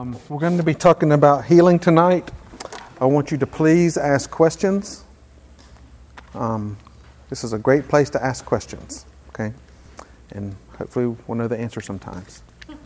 We're going to be talking about healing tonight. I want you to please ask questions. This is a great place to ask questions, okay? And hopefully we'll know the answer sometimes.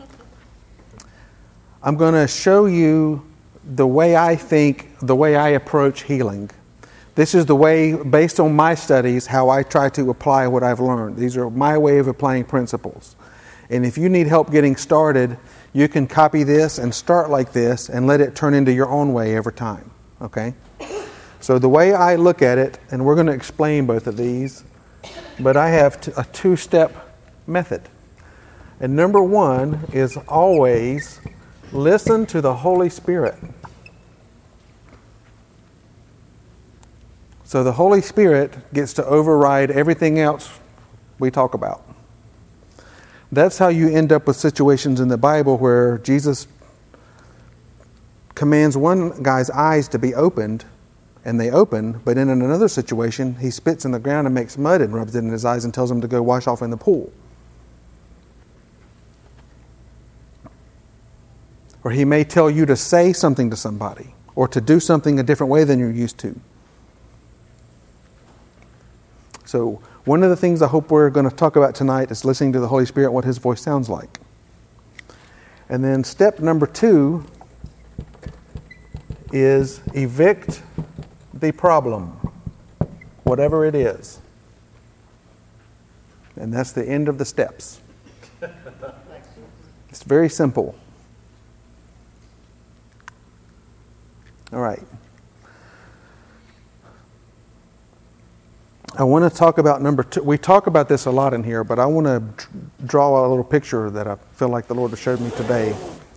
I'm going to show you the way I think, the way I approach healing. This is the way, based on my studies, how I try to apply what I've learned. These are my way of applying principles. And if you need help getting started, you can copy this and start like this and let it turn into your own way every time, okay? So the way I look at it, and we're going to explain both of these, but I have a two-step method. And number one is always listen to the Holy Spirit. So the Holy Spirit gets to override everything else we talk about. That's how you end up with situations in the Bible where Jesus commands one guy's eyes to be opened, and they open, but in another situation, he spits in the ground and makes mud and rubs it in his eyes and tells him to go wash off in the pool. Or he may tell you to say something to somebody, or to do something a different way than you're used to. So one of the things I hope we're going to talk about tonight is listening to the Holy Spirit, what His voice sounds like. And then step number 2 is evict the problem, whatever it is. And that's the end of the steps. It's very simple. All right. I want to talk about number 2. We talk about this a lot in here, but I want to draw a little picture that I feel like the Lord has showed me today.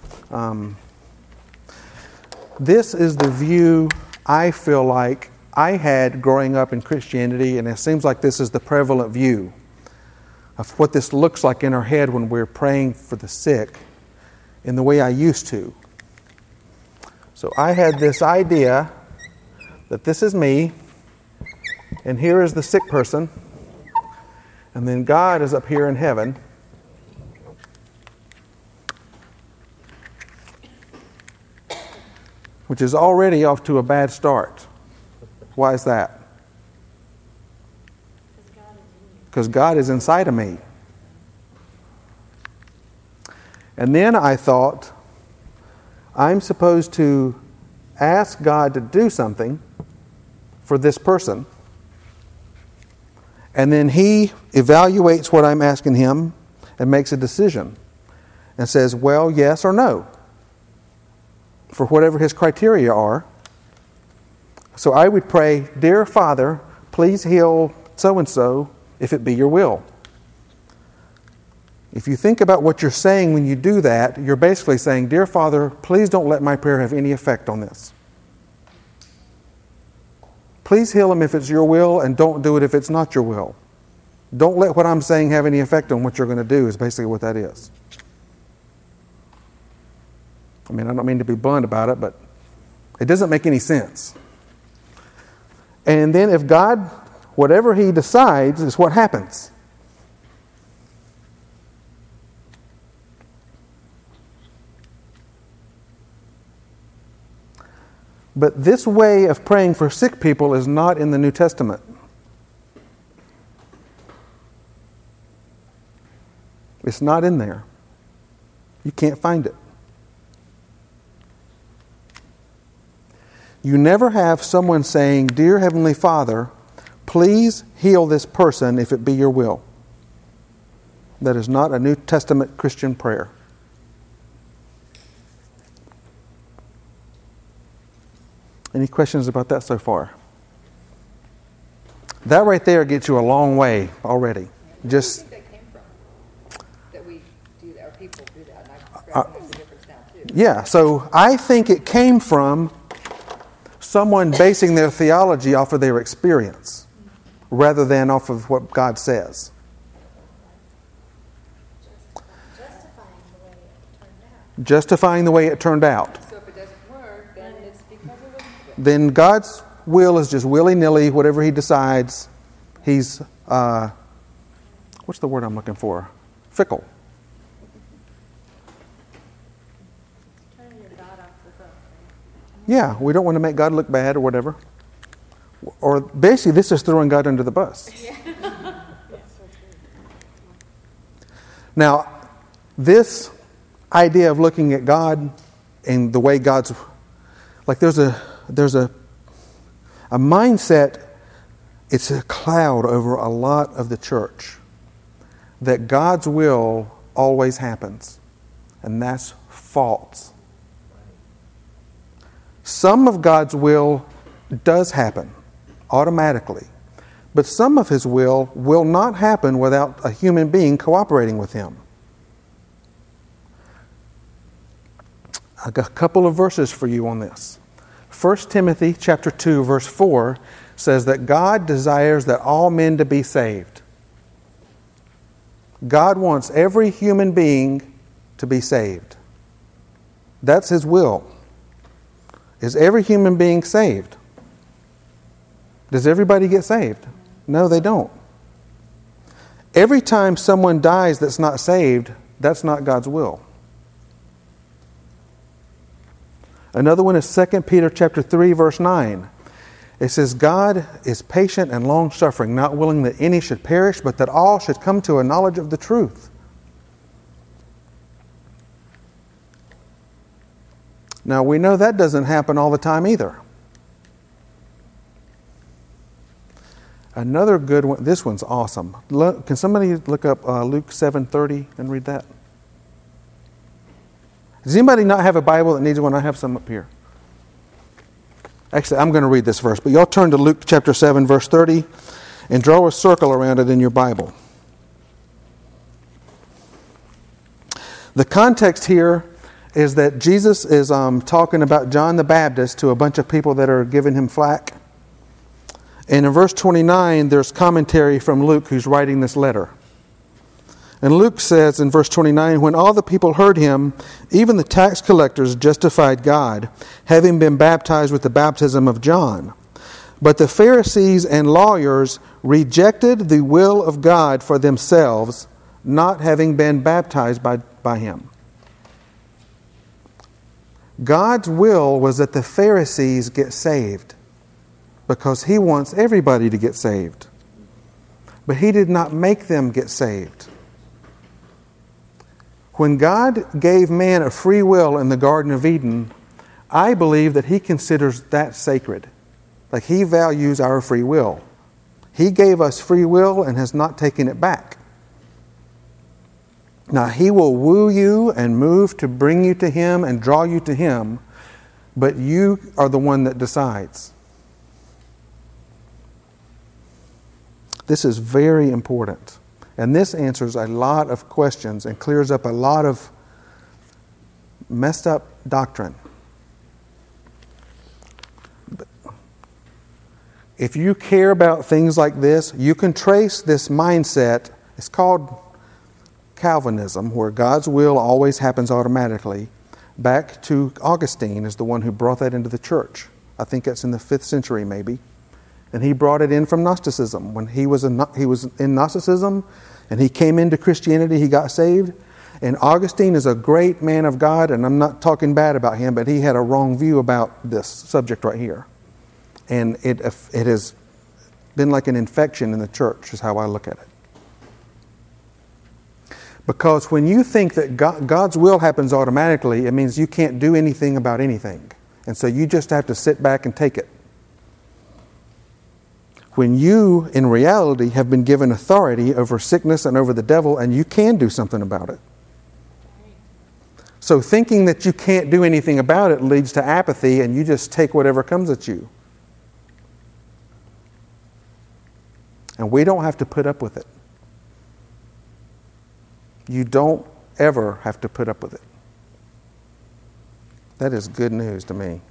This is the view I feel like I had growing up in Christianity, and it seems like this is the prevalent view of what this looks like in our head when we're praying for the sick in the way I used to. So I had this idea that this is me, and here is the sick person, and then God is up here in heaven. Which is already off to a bad start. Why is that? Because God is inside of me. And then I thought, I'm supposed to ask God to do something for this person. And then He evaluates what I'm asking Him and makes a decision. And says, well, yes or no. For whatever His criteria are. So I would pray, Dear Father, please heal so-and-so if it be your will. If you think about what you're saying when you do that, you're basically saying, Dear Father, please don't let my prayer have any effect on this. Please heal him if it's your will, and don't do it if it's not your will. Don't let what I'm saying have any effect on what you're going to do, is basically what that is. I mean, I don't mean to be blunt about it, but it doesn't make any sense. And then if God, whatever He decides is what happens. But this way of praying for sick people is not in the New Testament. It's not in there. You can't find it. You never have someone saying, Dear Heavenly Father, please heal this person if it be your will. That is not a New Testament Christian prayer. Any questions about that so far? That right there gets you a long way already. Just where do you think that came from? That we do that, or people do that, and I recognize the difference now too. Yeah, so I think it came from someone basing their theology off of their experience rather than off of what God says. Justifying the way it turned out. So if it doesn't work, then it's because it wasn't good. Then God's will is just willy-nilly, whatever He decides. He's, what's the word I'm looking for? Fickle. Yeah, we don't want to make God look bad or whatever. Or basically, this is throwing God under the bus. Now, this idea of looking at God and the way God's, like there's a mindset, it's a cloud over a lot of the church, that God's will always happens. And that's false. Some of God's will does happen automatically, but some of His will not happen without a human being cooperating with Him. I got a couple of verses for you on this. 1 Timothy chapter 2, verse 4 says that God desires that all men to be saved. God wants every human being to be saved. That's His will. Is every human being saved? Does everybody get saved? No, they don't. Every time someone dies that's not saved, that's not God's will. Another one is 2 Peter chapter 3, verse 9. It says, God is patient and long-suffering, not willing that any should perish, but that all should come to a knowledge of the truth. Now, we know that doesn't happen all the time either. Another good one, this one's awesome. Can somebody look up Luke 7:30 and read that? Does anybody not have a Bible that needs one? I have some up here. Actually, I'm going to read this verse, but y'all turn to Luke chapter 7, verse 30, and draw a circle around it in your Bible. The context here is that Jesus is talking about John the Baptist to a bunch of people that are giving him flack. And in verse 29, there's commentary from Luke who's writing this letter. And Luke says in verse 29, when all the people heard him, even the tax collectors justified God, having been baptized with the baptism of John. But the Pharisees and lawyers rejected the will of God for themselves, not having been baptized by him. God's will was that the Pharisees get saved because He wants everybody to get saved. But He did not make them get saved. When God gave man a free will in the Garden of Eden, I believe that He considers that sacred. Like He values our free will. He gave us free will and has not taken it back. Now, He will woo you and move to bring you to Him and draw you to Him, but you are the one that decides. This is very important. And this answers a lot of questions and clears up a lot of messed up doctrine. If you care about things like this, you can trace this mindset. It's called Calvinism, where God's will always happens automatically, back to Augustine is the one who brought that into the church. I think that's in the 5th century maybe. And he brought it in from Gnosticism. When he was in Gnosticism and he came into Christianity, he got saved. And Augustine is a great man of God, and I'm not talking bad about him, but he had a wrong view about this subject right here. And it has been like an infection in the church, is how I look at it. Because when you think that God's will happens automatically, it means you can't do anything about anything. And so you just have to sit back and take it. When you, in reality, have been given authority over sickness and over the devil, and you can do something about it. So thinking that you can't do anything about it leads to apathy, and you just take whatever comes at you. And we don't have to put up with it. You don't ever have to put up with it. That is good news to me.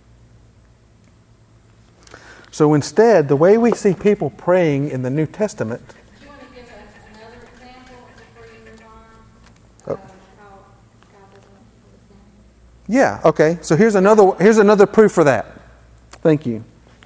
So instead, the way we see people praying in the New Testament... Do you want to give us another example before you move on? How God doesn't want people to sin? Yeah, okay. So here's another proof for that. Thank you.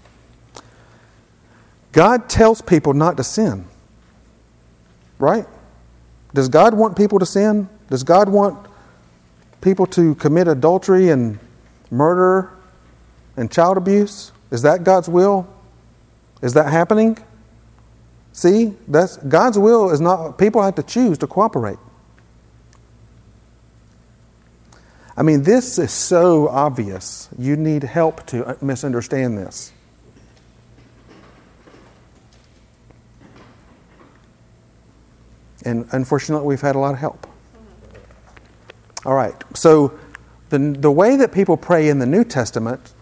God tells people not to sin. Right? Does God want people to sin? Does God want people to commit adultery and murder and child abuse? Is that God's will? Is that happening? See, that's God's will is not, people have to choose to cooperate. I mean, this is so obvious. You need help to misunderstand this. And unfortunately, we've had a lot of help. All right, so the way that people pray in the New Testament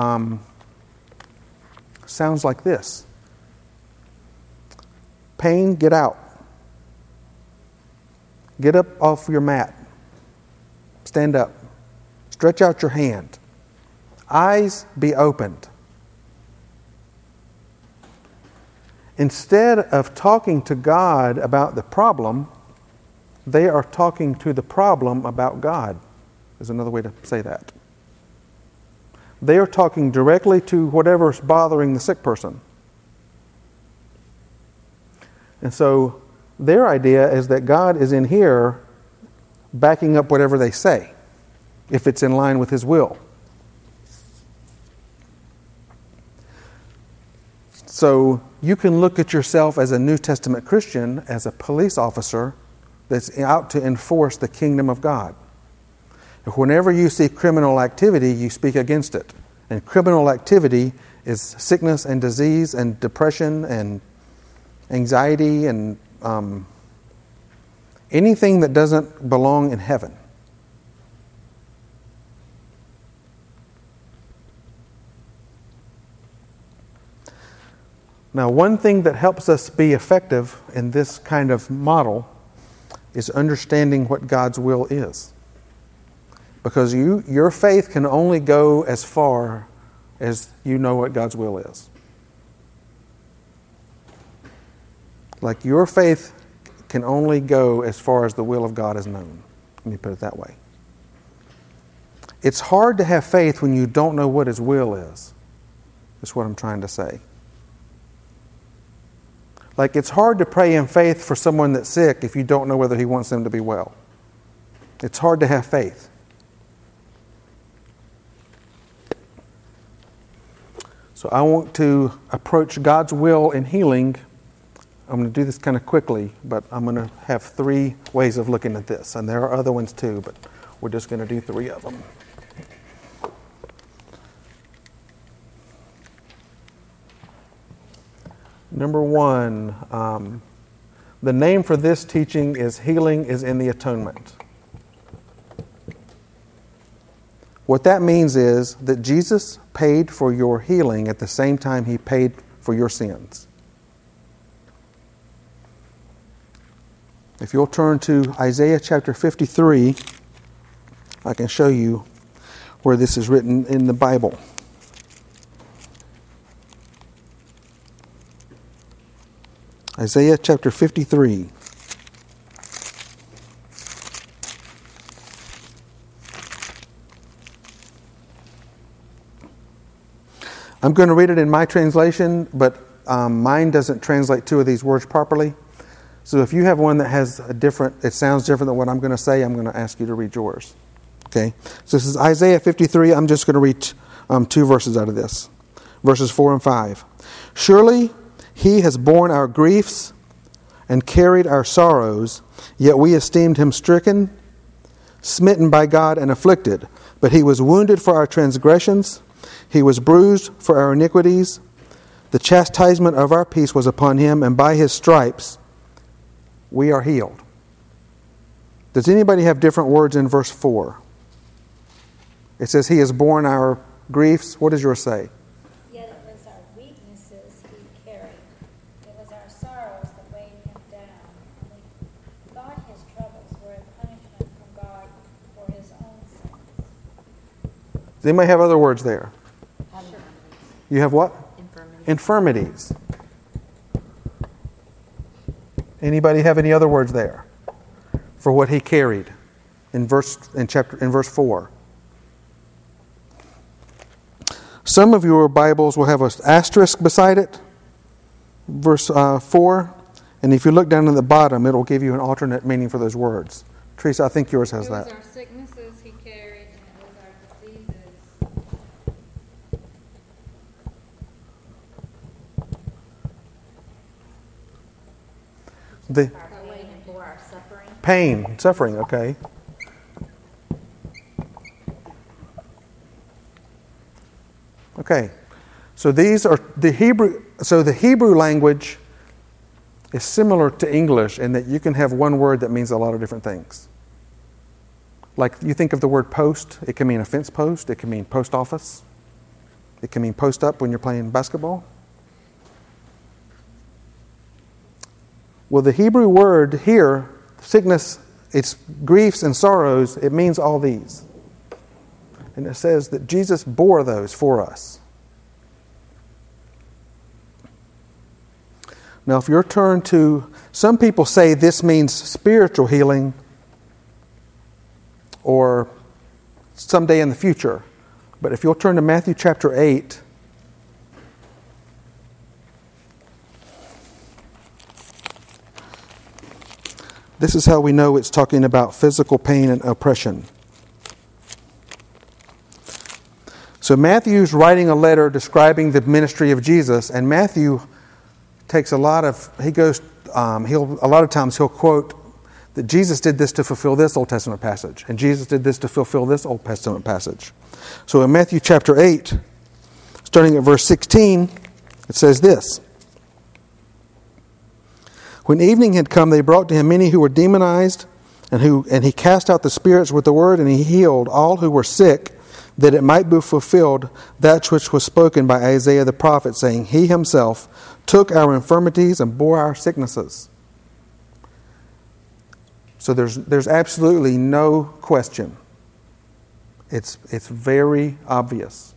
sounds like this. Pain, get out. Get up off your mat. Stand up. Stretch out your hand. Eyes, be opened. Instead of talking to God about the problem, they are talking to the problem about God, is another way to say that. They are talking directly to whatever's bothering the sick person. And so their idea is that God is in here backing up whatever they say, if it's in line with His will. So you can look at yourself as a New Testament Christian, as a police officer that's out to enforce the kingdom of God. If whenever you see criminal activity, you speak against it. And criminal activity is sickness and disease and depression and anxiety and anything that doesn't belong in heaven. Now, one thing that helps us be effective in this kind of model is understanding what God's will is. Because your faith can only go as far as you know what God's will is. Like your faith can only go as far as the will of God is known. Let me put it that way. It's hard to have faith when you don't know what His will is. That's what I'm trying to say. Like it's hard to pray in faith for someone that's sick if you don't know whether He wants them to be well. It's hard to have faith. So I want to approach God's will in healing. I'm going to do this kind of quickly, but I'm going to have 3 ways of looking at this. And there are other ones too, but we're just going to do 3 of them. Number 1, the name for this teaching is Healing is in the Atonement. What that means is that Jesus paid for your healing at the same time He paid for your sins. If you'll turn to Isaiah chapter 53, I can show you where this is written in the Bible. Isaiah chapter 53. I'm going to read it in my translation, but mine doesn't translate 2 of these words properly. So if you have one that has it sounds different than what I'm going to say, I'm going to ask you to read yours. Okay? So this is Isaiah 53. I'm just going to read 2 verses out of this. Verses 4 and 5. Surely He has borne our griefs and carried our sorrows, yet we esteemed Him stricken, smitten by God, and afflicted. But He was wounded for our transgressions, He was bruised for our iniquities. The chastisement of our peace was upon Him, and by His stripes we are healed. Does anybody have different words in verse 4? It says He has borne our griefs. What does yours say? Yet it was our weaknesses He carried. It was our sorrows that weighed Him down. And we thought His troubles were a punishment from God for His own sins. Does anybody have other words there? You have what? Infirmities. Infirmities. Anybody have any other words there for what He carried in verse 4? Some of your Bibles will have an asterisk beside it, verse 4. And if you look down at the bottom, it will give you an alternate meaning for those words. Teresa, I think yours has that. It was our sicknesses He carried, and it was our diseases The our pain and bore our suffering. pain, suffering, okay. Okay. So these are the Hebrew language is similar to English in that you can have one word that means a lot of different things. Like you think of the word post, it can mean a fence post, it can mean post office, it can mean post up when you're playing basketball. Well, the Hebrew word here, sickness, it's griefs and sorrows, it means all these. And it says that Jesus bore those for us. Now, if you're turned to, some people say this means spiritual healing or someday in the future. But if you'll turn to Matthew chapter 8, this is how we know it's talking about physical pain and oppression. So Matthew's writing a letter describing the ministry of Jesus, and Matthew takes a lot of times he'll quote that Jesus did this to fulfill this Old Testament passage, and Jesus did this to fulfill this Old Testament passage. So in Matthew chapter 8, starting at verse 16, it says this: When evening had come, they brought to him many who were demonized, and he cast out the spirits with the word, and he healed all who were sick, that it might be fulfilled that which was spoken by Isaiah the prophet, saying, He himself took our infirmities and bore our sicknesses. So there's absolutely no question. It's very obvious.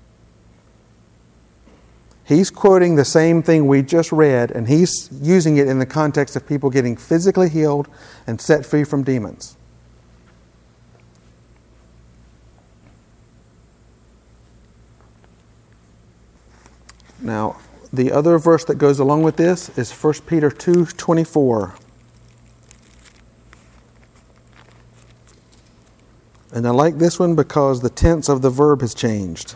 He's quoting the same thing we just read, and he's using it in the context of people getting physically healed and set free from demons. Now, the other verse that goes along with this is 1 Peter 2:24. And I like this one because the tense of the verb has changed.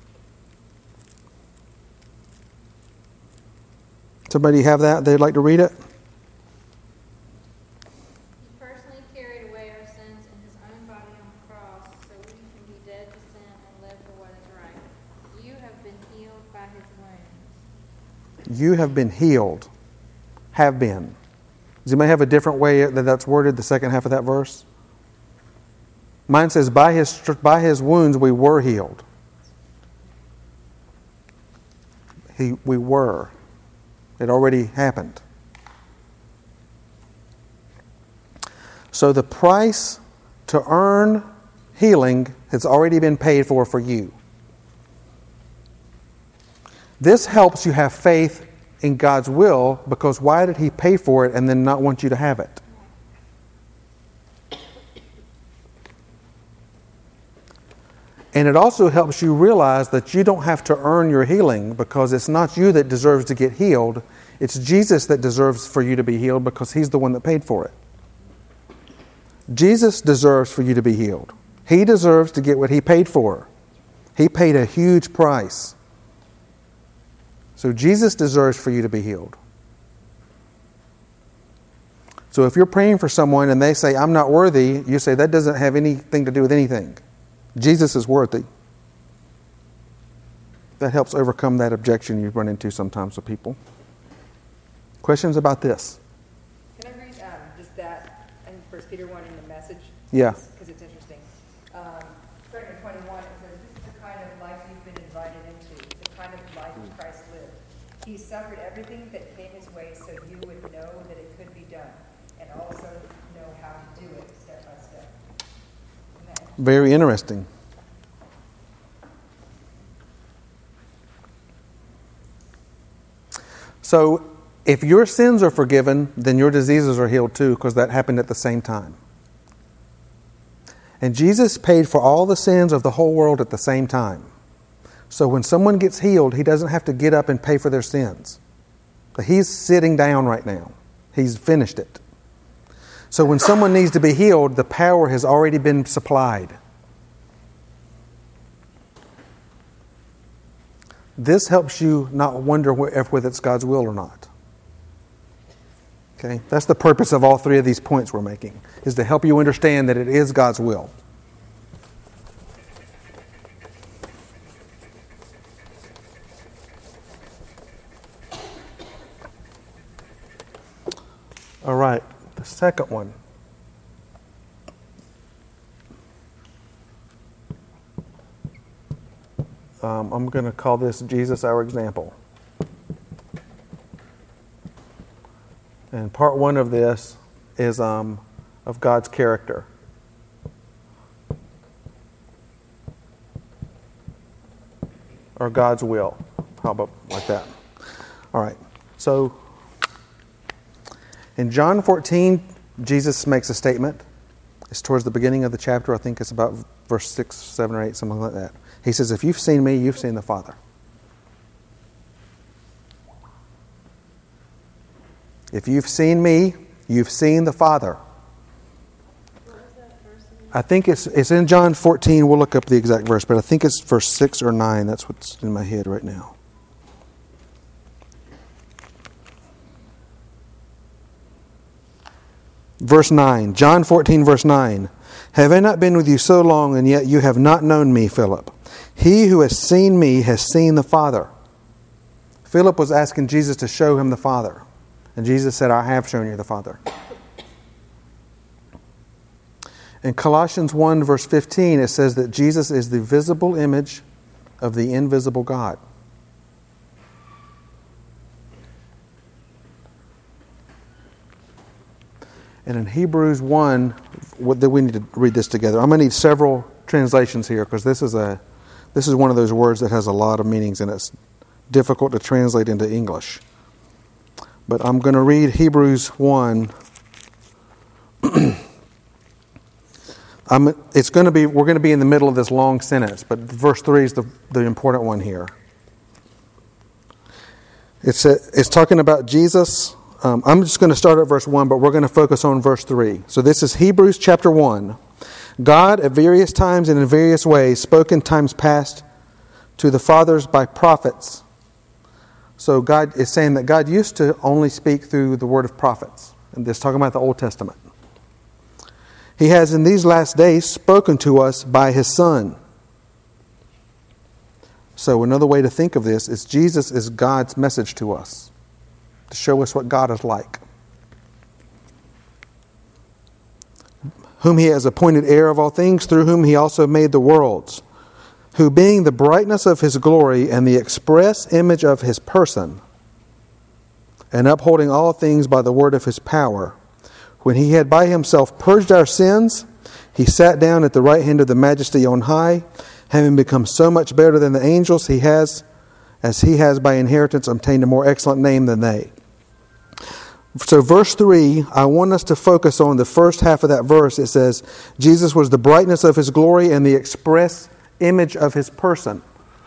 Somebody have that? They'd like to read it? He personally carried away our sins in his own body on the cross, so we can be dead to sin and live for what is right. You have been healed by his wounds. You have been healed. Have been. Does anybody have a different way that that's worded, the second half of that verse? Mine says, by his wounds we were healed. We were. It already happened. So the price to earn healing has already been paid for you. This helps you have faith in God's will, because why did He pay for it and then not want you to have it? And it also helps you realize that you don't have to earn your healing, because it's not you that deserves to get healed. It's Jesus that deserves for you to be healed, because He's the one that paid for it. Jesus deserves for you to be healed. He deserves to get what He paid for. He paid a huge price. So Jesus deserves for you to be healed. So if you're praying for someone and they say, I'm not worthy, you say, that doesn't have anything to do with anything. Jesus is worthy. That helps overcome that objection you run into sometimes with people. Questions about this? Can I read just that in 1 Peter 1 in the Message? Yeah. Because it's interesting. Starting at 21, it says, this is the kind of life you've been invited into. It's the kind of life Christ lived. He suffered everything that came his way so you would know that it could be done, and also know how to do it step by step. Amen. Very interesting. So, if your sins are forgiven, then your diseases are healed too, because that happened at the same time. And Jesus paid for all the sins of the whole world at the same time. So when someone gets healed, he doesn't have to get up and pay for their sins. He's sitting down right now. He's finished it. So when someone needs to be healed, the power has already been supplied. This helps you not wonder whether it's God's will or not. Okay? That's the purpose of all three of these points we're making, is to help you understand that it is God's will. All right, the second one. I'm going to call this Jesus Our Example. And part one of this is of God's character. Or God's will. How about like that? All right. So, in John 14, Jesus makes a statement. It's towards the beginning of the chapter. I think it's about verse 6, 7, or 8, something like that. He says, if you've seen me, you've seen the Father. If you've seen me, you've seen the Father. I think it's in John 14. We'll look up the exact verse, but I think it's verse 6 or 9. That's what's in my head right now. Verse 9. John 14, verse 9. Have I not been with you so long, and yet you have not known me, Philip? He who has seen me has seen the Father. Philip was asking Jesus to show him the Father. And Jesus said, I have shown you the Father. In Colossians 1, verse 15, it says that Jesus is the visible image of the invisible God. And in Hebrews 1, we need to read this together. I'm going to need several translations here because this is one of those words that has a lot of meanings and it's difficult to translate into English. But I'm going to read Hebrews 1. We're going to be in the middle of this long sentence, but verse 3 is the important one here. It's talking about Jesus. I'm just going to start at verse 1, but we're going to focus on verse 3. So this is Hebrews chapter 1. God, at various times and in various ways, spoke in times past to the fathers by prophets. So God is saying that God used to only speak through the word of prophets. And this is talking about the Old Testament. He has in these last days spoken to us by His Son. So another way to think of this is Jesus is God's message to us, to show us what God is like. Whom He has appointed heir of all things, through whom He also made the worlds, who being the brightness of His glory and the express image of His person, and upholding all things by the word of His power, when He had by Himself purged our sins, He sat down at the right hand of the Majesty on high, having become so much better than the angels, He has by inheritance obtained a more excellent name than they. So verse 3, I want us to focus on the first half of that verse. It says, Jesus was the brightness of His glory and the express image of His person.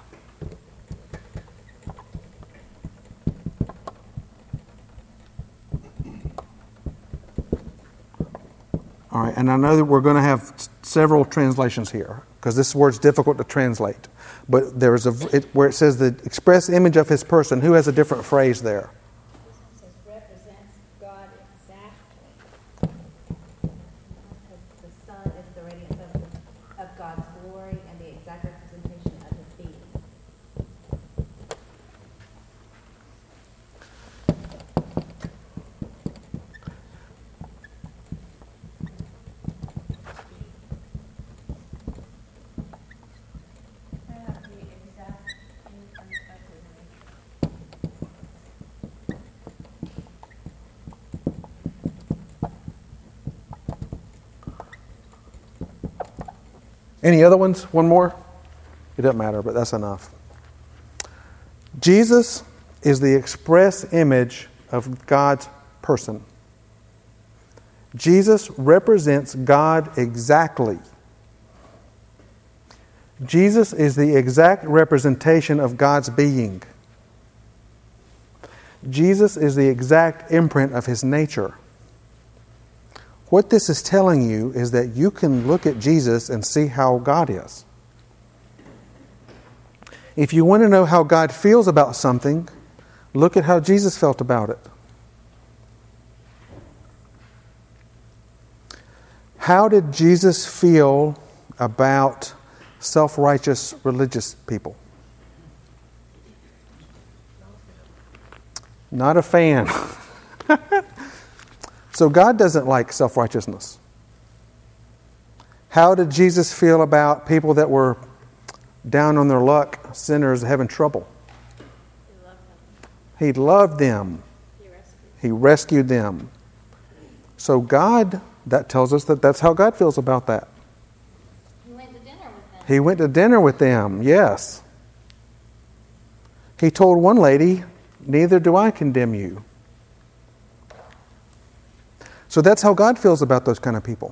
All right, and I know that we're going to have several translations here because this word's difficult to translate. But there's where it says the express image of His person. Who has a different phrase there? This one says represents God exactly. Because the Son is the radiance of God's glory and the exact representation of His being. Any other ones? One more? It doesn't matter, but that's enough. Jesus is the express image of God's person. Jesus represents God exactly. Jesus is the exact representation of God's being. Jesus is the exact imprint of His nature. What this is telling you is that you can look at Jesus and see how God is. If you want to know how God feels about something, look at how Jesus felt about it. How did Jesus feel about self-righteous religious people? Not a fan. So God doesn't like self-righteousness. How did Jesus feel about people that were down on their luck, sinners having trouble? He loved them. He rescued them. So God, that tells us that that's how God feels about that. He went to dinner with them. He went to dinner with them, yes. He told one lady, "Neither do I condemn you." So that's how God feels about those kind of people.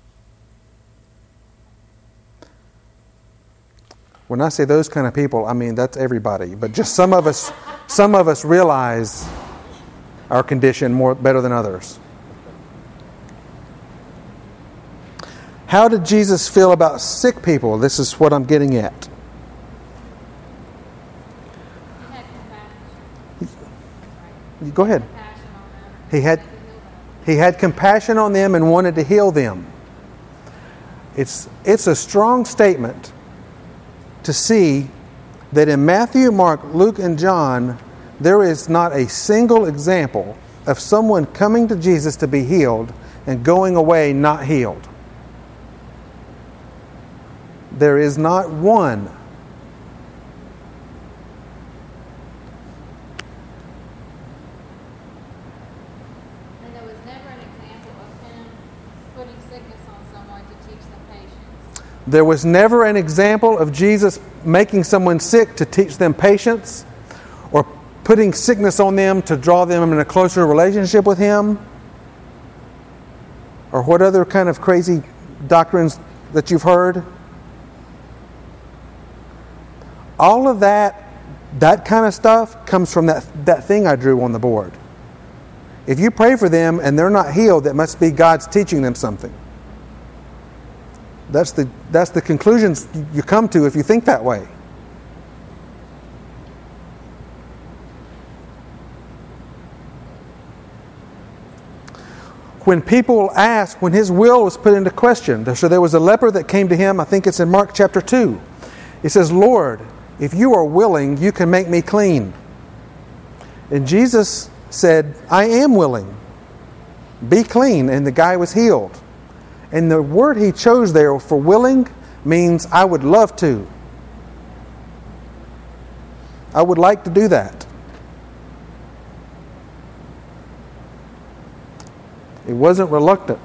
When I say those kind of people, I mean that's everybody. But just some of us realize our condition better than others. How did Jesus feel about sick people? This is what I'm getting at. He had compassion. Go ahead. Compassion on them. He had To heal them. He had compassion on them and wanted to heal them. It's a strong statement to see that in Matthew, Mark, Luke, and John, there is not a single example of someone coming to Jesus to be healed and going away not healed. There is not one. And there was never an example of him putting sickness on someone to teach them patience. There was never an example of Jesus making someone sick to teach them patience or putting sickness on them to draw them in a closer relationship with Him, or what other kind of crazy doctrines that you've heard. All of that kind of stuff comes from that thing I drew on the board. If you pray for them and they're not healed, that must be God's teaching them something. That's the conclusions you come to if you think that way. When people ask, when His will was put into question, so there was a leper that came to Him, I think it's in Mark chapter 2. It says, "Lord, if you are willing, you can make me clean." And Jesus said, "I am willing. Be clean." And the guy was healed. And the word He chose there for willing means I would love to. I would like to do that. It wasn't reluctant.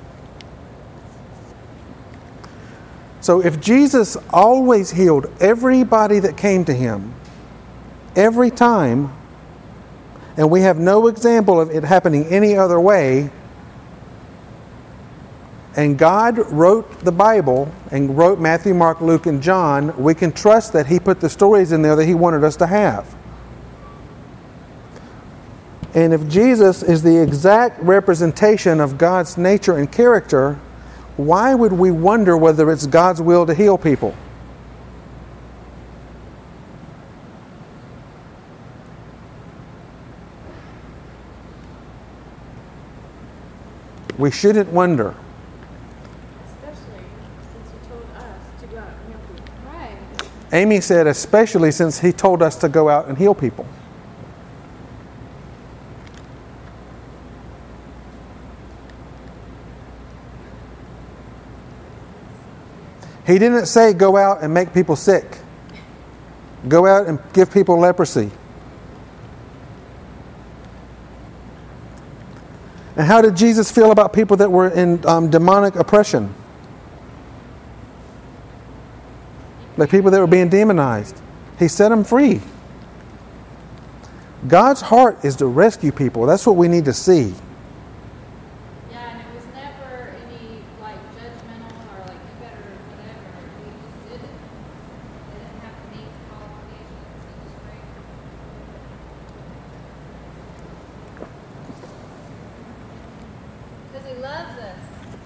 So if Jesus always healed everybody that came to Him, every time, and we have no example of it happening any other way, and God wrote the Bible and wrote Matthew, Mark, Luke, and John, we can trust that He put the stories in there that He wanted us to have. And if Jesus is the exact representation of God's nature and character, why would we wonder whether it's God's will to heal people? We shouldn't wonder. Especially since He told us to go out and heal people. Right. Amy said, especially since He told us to go out and heal people. He didn't say go out and make people sick. Go out and give people leprosy. And how did Jesus feel about people that were in demonic oppression? Like people that were being demonized. He set them free. God's heart is to rescue people. That's what we need to see. Yeah, and it was never any like judgmental or like you better whatever. He just did it. They didn't have to meet qualifications. He just prayed. Because He loves us.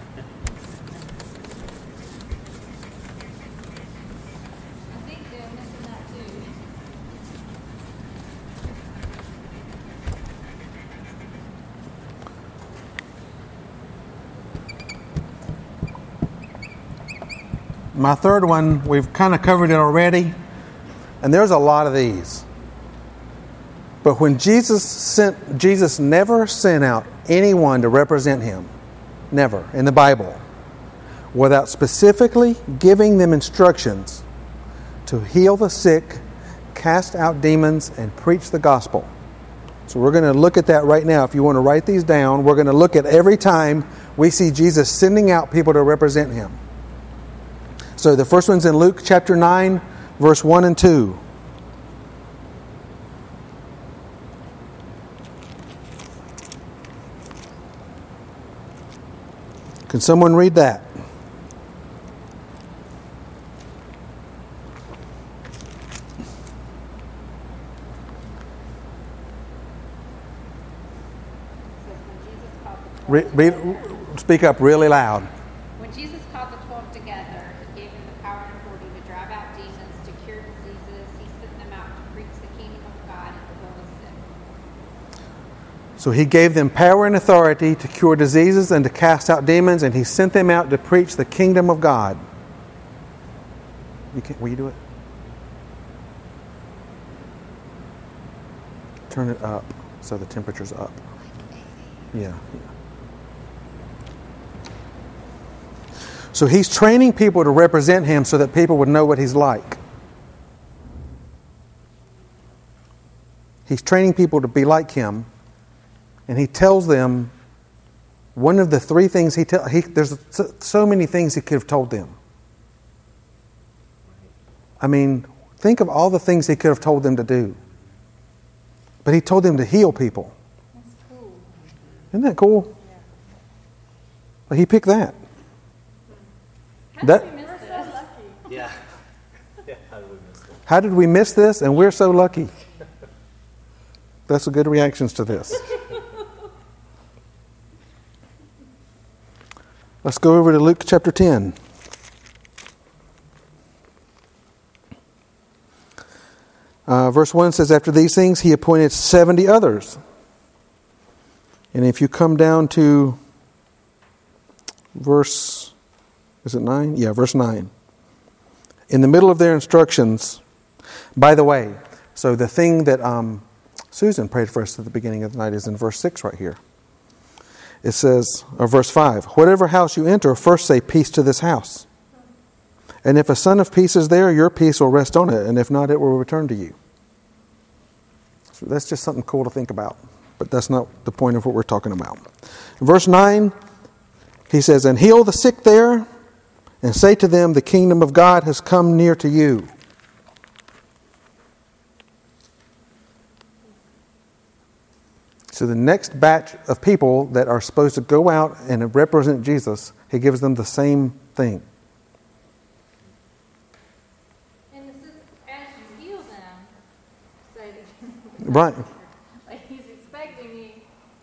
I think they're missing that too. My third one, we've kind of covered it already. And there's a lot of these. But when Jesus never sent out anyone to represent him. Never. In the Bible. Without specifically giving them instructions to heal the sick, cast out demons, and preach the gospel. So we're going to look at that right now. If you want to write these down, we're going to look at every time we see Jesus sending out people to represent him. So the first one's in Luke chapter 9, verse 1 and 2. Can someone read that? Speak up really loud. When Jesus called the 12 together, he gave them the power and authority to drive out demons, to cure diseases. He sent them out to preach the kingdom of God and to heal the sick. So he gave them power and authority to cure diseases and to cast out demons, and he sent them out to preach the kingdom of God. Will you do it? Turn it up so the temperature's up. Yeah. So he's training people to represent him so that people would know what he's like. He's training people to be like him. And he tells them one of the three things there's so many things he could have told them. I mean, think of all the things he could have told them to do. But he told them to heal people. That's cool. Isn't that cool? Yeah. Well, he picked that. How did we miss this? So lucky. Yeah. Yeah, how did we miss it? How did we miss this? And we're so lucky. That's a good reactions to this. Let's go over to Luke chapter 10. Verse 1 says, after these things he appointed 70 others. And if you come down to verse, is it 9? Yeah, verse 9. In the middle of their instructions, by the way, so the thing that Susan prayed for us at the beginning of the night is in verse 6 right here. It says, or verse 5, whatever house you enter, first say peace to this house. And if a son of peace is there, your peace will rest on it. And if not, it will return to you. So that's just something cool to think about. But that's not the point of what we're talking about. In verse 9, he says, and heal the sick there, and say to them, the kingdom of God has come near to you. So the next batch of people that are supposed to go out and represent Jesus, he gives them the same thing. And this is, as you heal them, say that Right. like he's expecting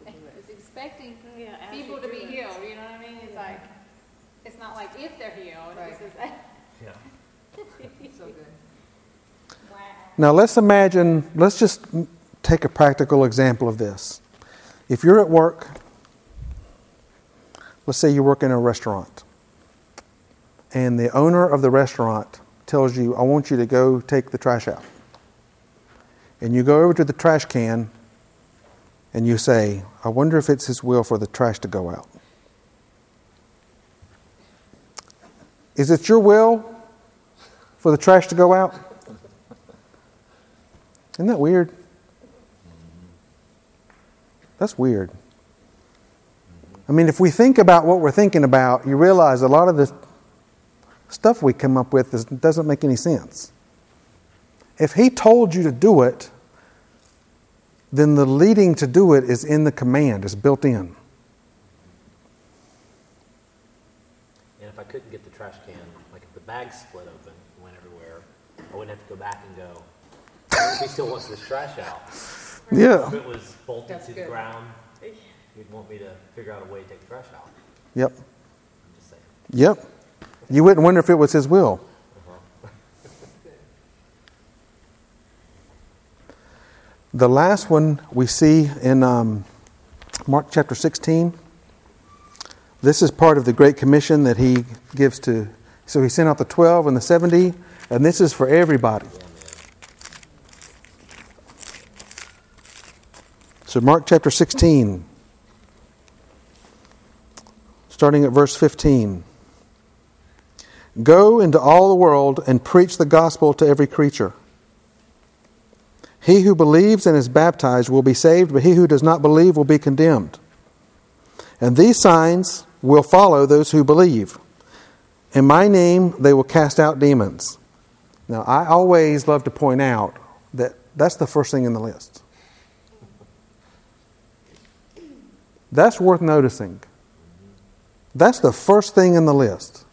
people to be healed. You know what I mean? It's like, it's not like if they're healed. Right. It's just, Yeah. So good. wow. Now let's just take a practical example of this. If you're at work, let's say you work in a restaurant, and the owner of the restaurant tells you, I want you to go take the trash out. And you go over to the trash can and you say, I wonder if it's his will for the trash to go out. Is it your will for the trash to go out? Isn't that weird? That's weird. I mean, if we think about what we're thinking about, you realize a lot of the stuff we come up with doesn't make any sense. If he told you to do it, then the leading to do it is in the command, it's built in. And if I couldn't get the trash can, like if the bag split open and went everywhere, I wouldn't have to go back and go, what if he still wants this trash out? Yeah. If it was bolted That's to the good. ground, you'd want me to figure out a way to take the trash out. Yep. I'm just saying. Yep. You wouldn't wonder if it was his will. The last one we see in Mark chapter 16. This is part of the Great Commission that he gives to So he sent out the 12 and the 70, and this is for everybody. So Mark chapter 16, starting at verse 15. Go into all the world and preach the gospel to every creature. He who believes and is baptized will be saved, but he who does not believe will be condemned. And these signs will follow those who believe. In my name they will cast out demons. Now, I always love to point out that that's the first thing in the list. That's worth noticing. That's the first thing in the list.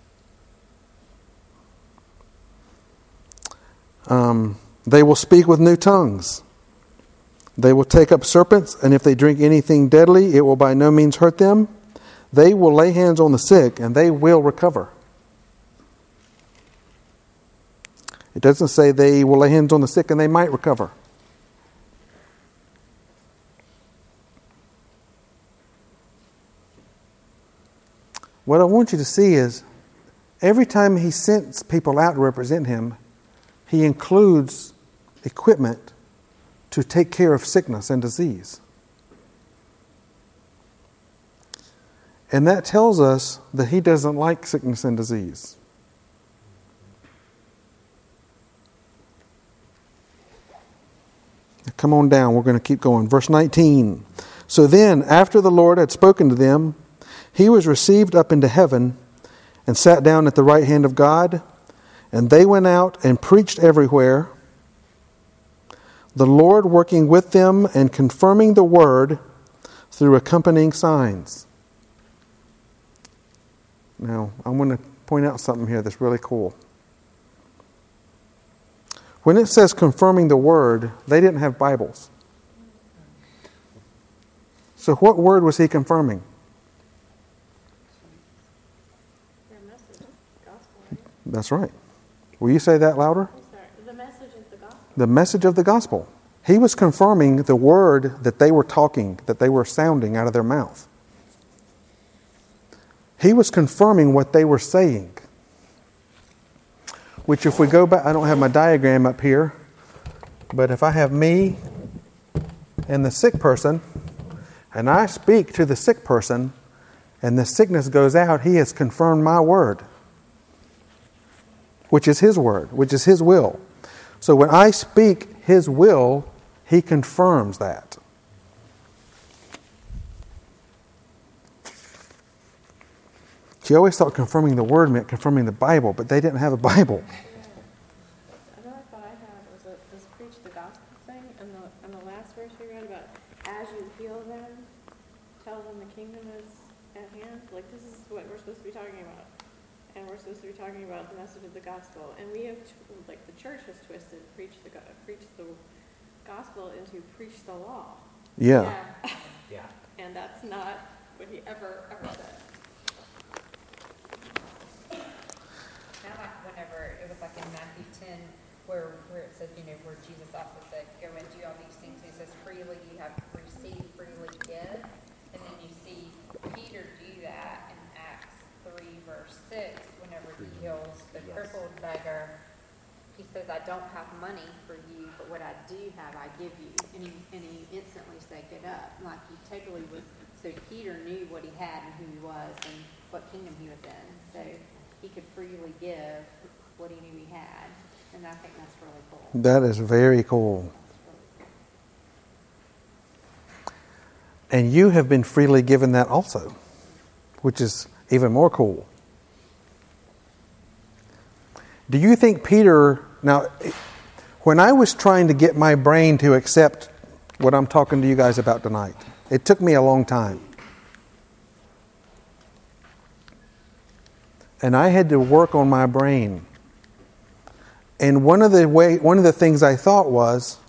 They will speak with new tongues. They will take up serpents, and if they drink anything deadly, it will by no means hurt them. They will lay hands on the sick, and they will recover. It doesn't say they will lay hands on the sick and they might recover. What I want you to see is every time he sends people out to represent him, he includes equipment to take care of sickness and disease. And that tells us that he doesn't like sickness and disease. Come on down, we're going to keep going. Verse 19. So then, after the Lord had spoken to them, he was received up into heaven and sat down at the right hand of God, and they went out and preached everywhere, the Lord working with them and confirming the word through accompanying signs. Now, I want to point out something here that's really cool. When it says confirming the word, they didn't have Bibles. So what word was he confirming? Their message, the gospel, right? That's right. Will you say that louder? I'm sorry. The message is the gospel. The message of the gospel. He was confirming the word that they were talking, that they were sounding out of their mouth. He was confirming what they were saying. Which if we go back, I don't have my diagram up here, but if I have me and the sick person, and I speak to the sick person, and the sickness goes out, he has confirmed my word, which is his word, which is his will. So when I speak his will, he confirms that. She always thought confirming the word meant confirming the Bible, but they didn't have a Bible. Another thought I had was this preach the gospel thing, and the last verse we read about as you heal them, tell them the kingdom is at hand. Like this is what we're supposed to be talking about, and we're supposed to be talking about the message of the gospel. And we have, like the church has twisted preach the gospel into preach the law. Yeah. Yeah. And that's not what he ever said. Kind of like whenever it was like in Matthew 10, where it says, where Jesus also said, go and do all these things. He says, freely you have received, freely give. And then you see Peter do that in Acts 3, verse 6, whenever he heals the crippled beggar. He says, I don't have money for you, but what I do have, I give you. And he instantly said, get up. Like he totally was, so Peter knew what he had and who he was and what kingdom he was in. So he could freely give what he knew he had. And I think that's really cool. That is very cool. And you have been freely given that also, which is even more cool. Do you think Peter... Now, when I was trying to get my brain to accept what I'm talking to you guys about tonight, it took me a long time. And I had to work on my brain. And one of the things I thought was,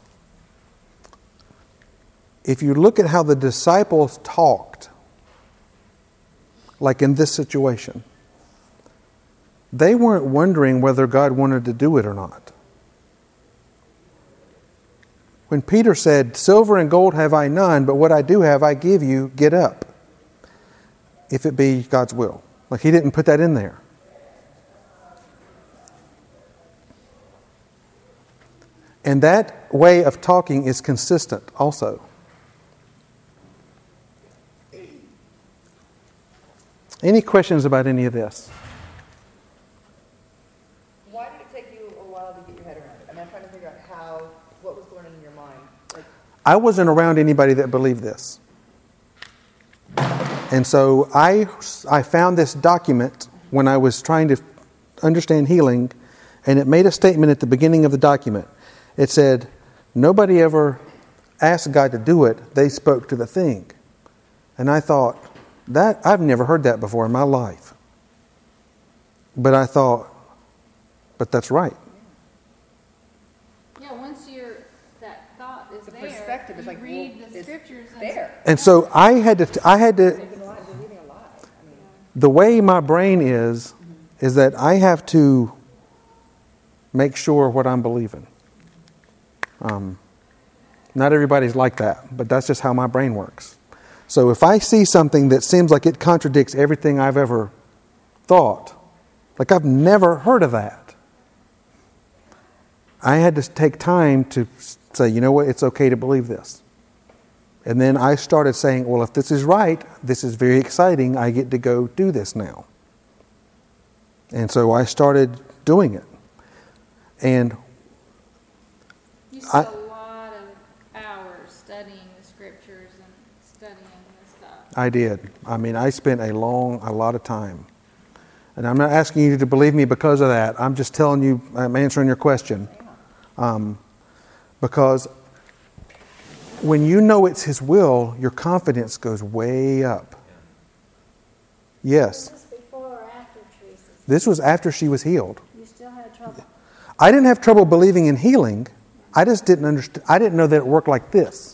if you look at how the disciples talked, like in this situation, they weren't wondering whether God wanted to do it or not. When Peter said, silver and gold have I none, but what I do have I give you, get up, if it be God's will. Like he didn't put that in there. And that way of talking is consistent also. Any questions about any of this? Why did it take you a while to get your head around it? I mean, I'm trying to figure out what was going on in your mind. Like, I wasn't around anybody that believed this. And so I found this document when I was trying to understand healing, and it made a statement at the beginning of the document. It said, nobody ever asked God to do it, they spoke to the thing. And I thought, I've never heard that before in my life. But I thought, but that's right. Yeah, once that thought is The there, perspective is you like, read well, the it's scriptures and there. And so I had to, Believing a lie. I mean, the way my brain is that I have to make sure what I'm believing. Not everybody's like that, but that's just how my brain works. So if I see something that seems like it contradicts everything I've ever thought, like I've never heard of that, I had to take time to say, you know what, it's okay to believe this. And then I started saying, well, if this is right, this is very exciting, I get to go do this now. And so I started doing it. And you spent a lot of hours studying the scriptures and studying this stuff. I did. I mean, I spent a lot of time. And I'm not asking you to believe me because of that. I'm just telling you, I'm answering your question. Because when you know it's His will, your confidence goes way up. Yes. Was this before or after Teresa's? This was after she was healed. You still had trouble? I didn't have trouble believing in healing. I just didn't understand. I didn't know that it worked like this.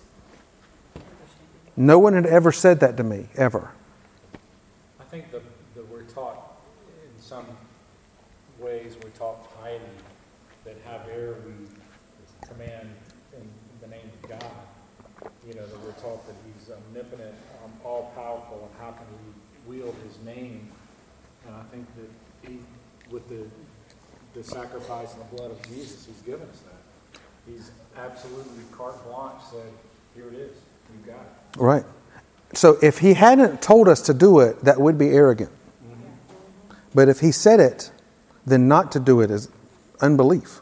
No one had ever said that to me, ever. I think that we're taught, in some ways, we're taught piety, that how dare we command in the name of God. You know, that we're taught that He's omnipotent, all-powerful, and how can we wield His name? And I think that He, with the sacrifice and the blood of Jesus, He's given us that. He's absolutely carte blanche said, here it is, you've got it. Right. So if He hadn't told us to do it, that would be arrogant. But if He said it, then not to do it is unbelief.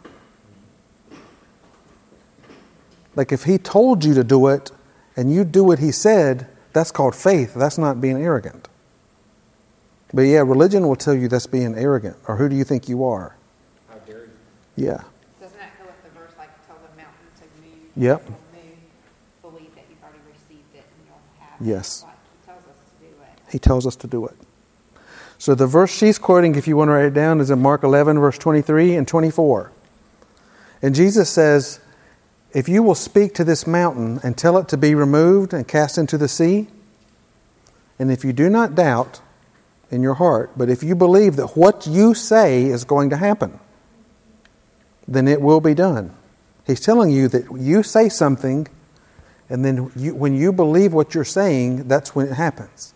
Like if He told you to do it and you do what He said, that's called faith. That's not being arrogant. But yeah, religion will tell you that's being arrogant. Or who do you think you are? How dare you? Yeah. Doesn't that go with the verse, like, tell the mountain to move? Yep. It will move. Believe that you've already received it and you'll have Yes. it. Like, He tells us to do it. He tells us to do it. So the verse she's quoting, if you want to write it down, is in Mark 11, verse 23 and 24. And Jesus says, if you will speak to this mountain and tell it to be removed and cast into the sea, and if you do not doubt in your heart, but if you believe that what you say is going to happen, then it will be done. He's telling you that you say something, and then when you believe what you're saying, that's when it happens.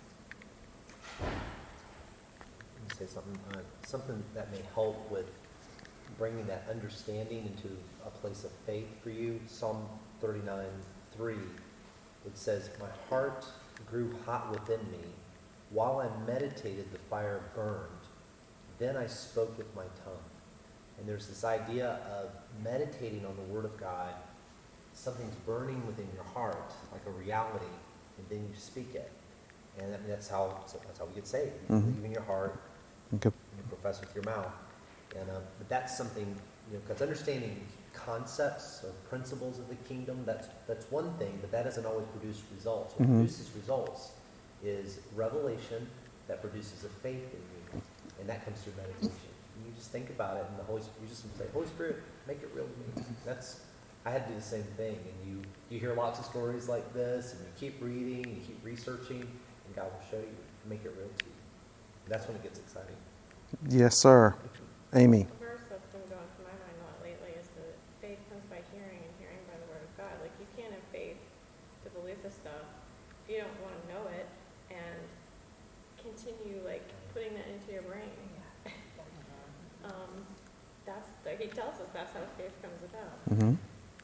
Say something that may help with bringing that understanding into a place of faith for you. Psalm 39:3, it says, "My heart grew hot within me. While I meditated, the fire burned. Then I spoke with my tongue." And there's this idea of meditating on the Word of God. Something's burning within your heart, like a reality, and then you speak it. And I mean, that's how we get saved. You believe in your heart, Okay. and you profess with your mouth. And but that's something, because understanding concepts or principles of the kingdom, that's one thing, but that doesn't always produce results. What produces results is revelation that produces a faith in you, and that comes through meditation. And you just think about it, and you just say, Holy Spirit, make it real to me. I had to do the same thing, and you hear lots of stories like this, and you keep reading, you keep researching, and God will show you, make it real to you. And that's when it gets exciting. Yes, sir. Amy. The verse that's been going through my mind a lot lately is that faith comes by hearing and hearing by the Word of God. Like, you can't have faith to believe this stuff if you don't want to know it and continue, like, putting that into your brain. He tells us that's how faith comes about. Mm-hmm.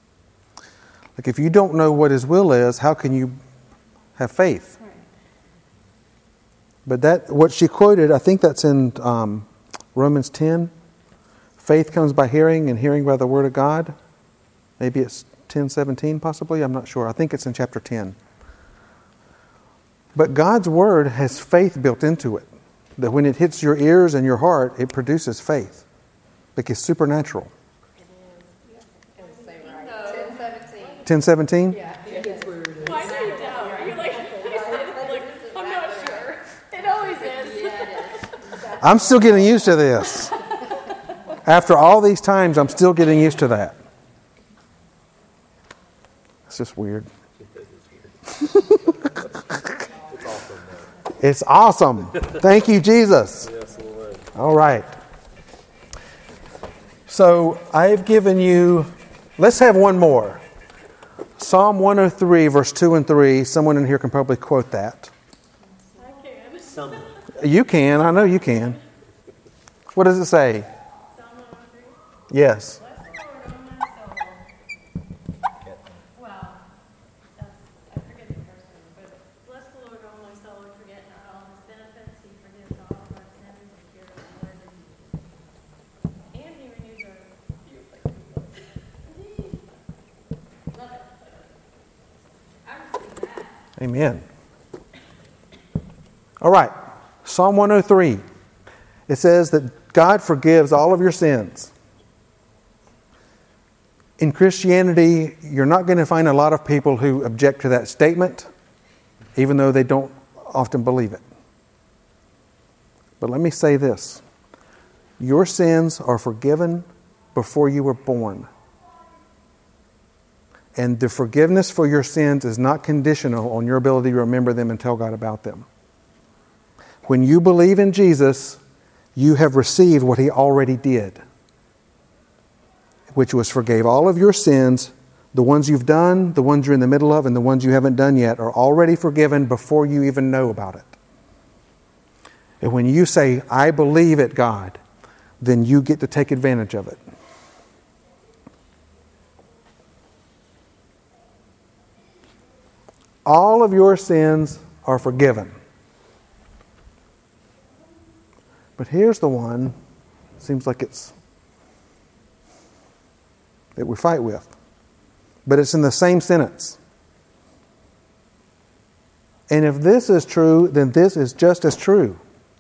Like if you don't know what His will is, how can you have faith? Right. But that, what she quoted, I think that's in Romans 10. Faith comes by hearing, and hearing by the Word of God. Maybe it's 10:17 possibly, I'm not sure. I think it's in chapter 10. But God's Word has faith built into it. That when it hits your ears and your heart, it produces faith. Like it's supernatural. It'll say right. 10:17? Yeah. Why do you doubt? You're like, you said it like, I'm not sure. It always is. I'm still getting used to this. After all these times, I'm still getting used to that. It's just weird. It's awesome. Thank you, Jesus. Yes, Lord. All right. So I've given you, let's have one more. Psalm 103, verse 2 and 3. Someone in here can probably quote that. I can. Some. You can. I know you can. What does it say? Psalm 103. Yes. Bless the Lord, O my soul. Well, I forget the first one, but bless the Lord, O my soul, and forget not all His benefits. He forgives all of our sins and cures all our diseases. And He renews our youth like eagles. Love it. I receive that. Amen. All right. Psalm 103. It says that God forgives all of your sins. In Christianity, you're not going to find a lot of people who object to that statement, even though they don't often believe it. But let me say this. Your sins are forgiven before you were born. And the forgiveness for your sins is not conditional on your ability to remember them and tell God about them. When you believe in Jesus, you have received what He already did, which was forgave all of your sins. The ones you've done, the ones you're in the middle of, and the ones you haven't done yet are already forgiven before you even know about it. And when you say, I believe it, God, then you get to take advantage of it. All of your sins are forgiven. But here's the one, seems like it's that we fight with. But it's in the same sentence. And if this is true, then this is just as true.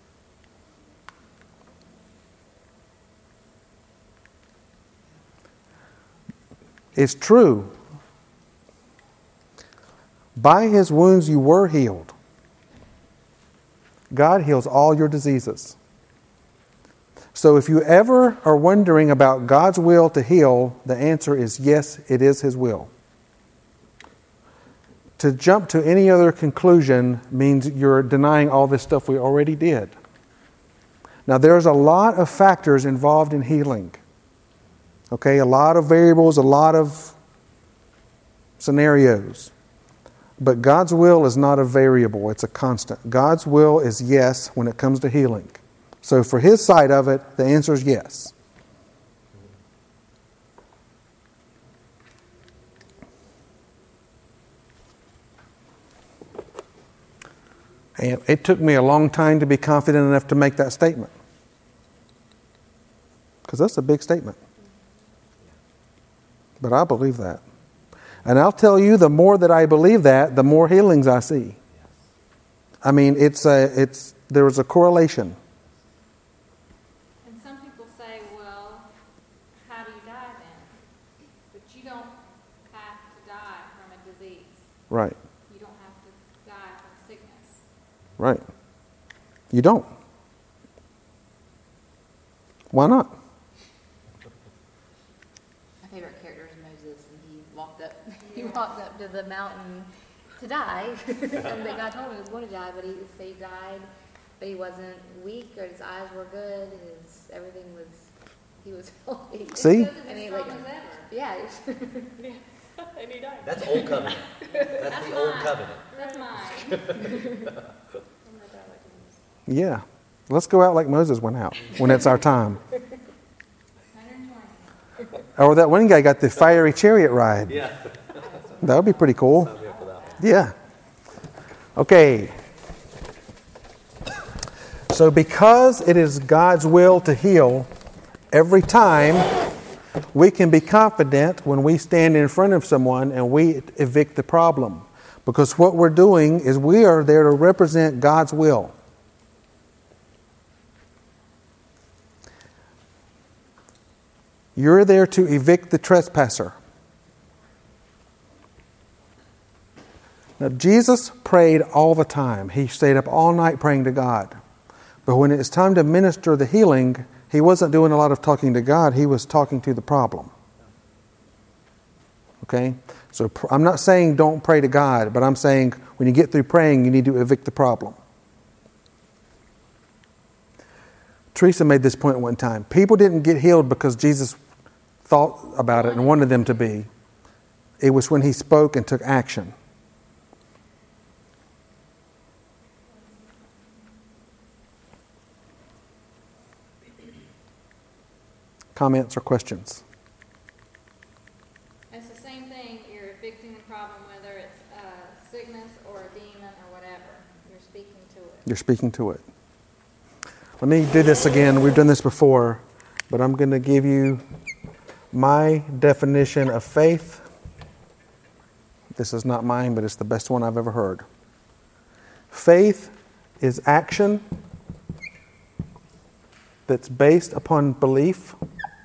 It's true. By His wounds you were healed. God heals all your diseases. So if you ever are wondering about God's will to heal, the answer is yes, it is His will. To jump to any other conclusion means you're denying all this stuff we already did. Now there's a lot of factors involved in healing. Okay, a lot of variables, a lot of scenarios. But God's will is not a variable, it's a constant. God's will is yes when it comes to healing. So for His side of it, the answer is yes. And it took me a long time to be confident enough to make that statement. Because that's a big statement. But I believe that. And I'll tell you, the more that I believe that, the more healings I see. I mean, there was a correlation. And some people say, well, how do you die then? But you don't have to die from a disease. Right. You don't have to die from sickness. Right. You don't. Why not? My favorite character is Moses, and he walked up to the mountain to die, and that God told him he was going to die, but he died, but he wasn't weak, or his eyes were good, he was healthy. See? And he like, yeah. And he died. That's Old Covenant. That's the Old Covenant. That's mine. Yeah. Let's go out like Moses went out when it's our time. 120. Or that one guy got the fiery chariot ride. Yeah. That would be pretty cool. Sign me up for that one. Yeah. Okay. So because it is God's will to heal, every time we can be confident when we stand in front of someone and we evict the problem. Because what we're doing is we are there to represent God's will. You're there to evict the trespasser. Now, Jesus prayed all the time. He stayed up all night praying to God. But when it's time to minister the healing, he wasn't doing a lot of talking to God. He was talking to the problem. Okay? So I'm not saying don't pray to God, but I'm saying when you get through praying, you need to evict the problem. Teresa made this point one time. People didn't get healed because Jesus thought about it and wanted them to be. It was when he spoke and took action. Comments or questions? It's the same thing, you're evicting the problem, whether it's a sickness or a demon or whatever. You're speaking to it. You're speaking to it. Let me do this again. We've done this before, but I'm going to give you my definition of faith. This is not mine, but it's the best one I've ever heard. Faith is action that's based upon belief.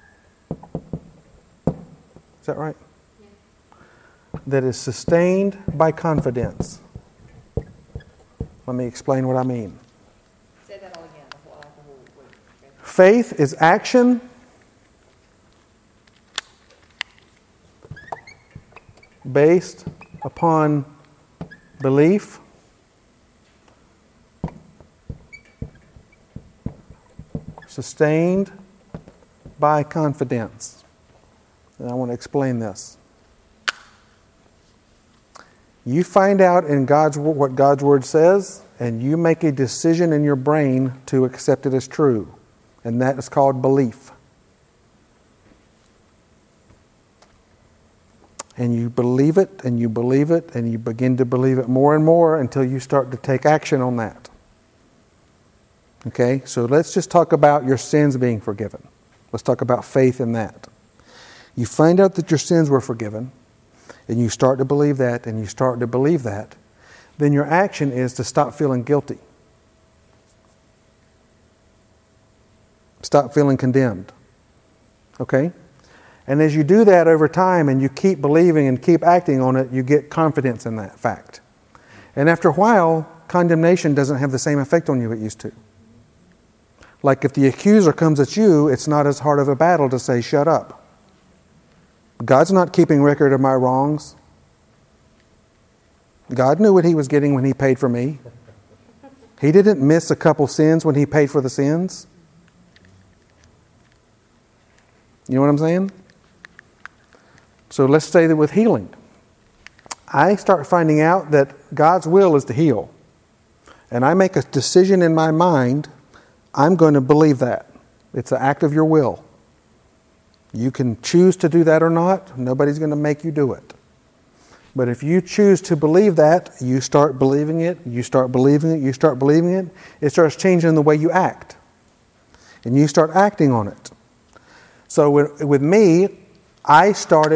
Is that right? Yeah. That is sustained by confidence. Let me explain what I mean. Say that all again. The whole word. Faith is action based upon belief, sustained by confidence. And I want to explain this. You find out in what God's Word says, and you make a decision in your brain to accept it as true. And that is called belief. And you believe it, and you believe it, and you begin to believe it more and more until you start to take action on that. Okay, so let's just talk about your sins being forgiven. Let's talk about faith in that. You find out that your sins were forgiven, and you start to believe that, and you start to believe that, then your action is to stop feeling guilty. Stop feeling condemned. Okay? And as you do that over time and you keep believing and keep acting on it, you get confidence in that fact. And after a while, condemnation doesn't have the same effect on you it used to. Like if the accuser comes at you, it's not as hard of a battle to say, shut up. God's not keeping record of my wrongs. God knew what he was getting when he paid for me. He didn't miss a couple sins when he paid for the sins. You know what I'm saying? So let's say that with healing. I start finding out that God's will is to heal. And I make a decision in my mind, I'm going to believe that. It's an act of your will. You can choose to do that or not. Nobody's going to make you do it. But if you choose to believe that, you start believing it, you start believing it, you start believing it, it starts changing the way you act. And you start acting on it. So with me, I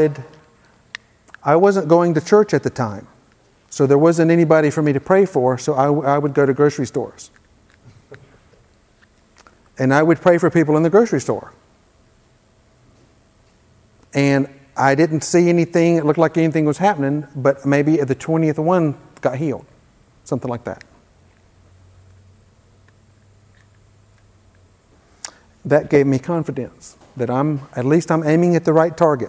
wasn't going to church at the time. So there wasn't anybody for me to pray for, so I would go to grocery stores. And I would pray for people in the grocery store. And I didn't see anything, it looked like anything was happening, but maybe at the 20th one got healed. Something like that. That gave me confidence that at least I'm aiming at the right target.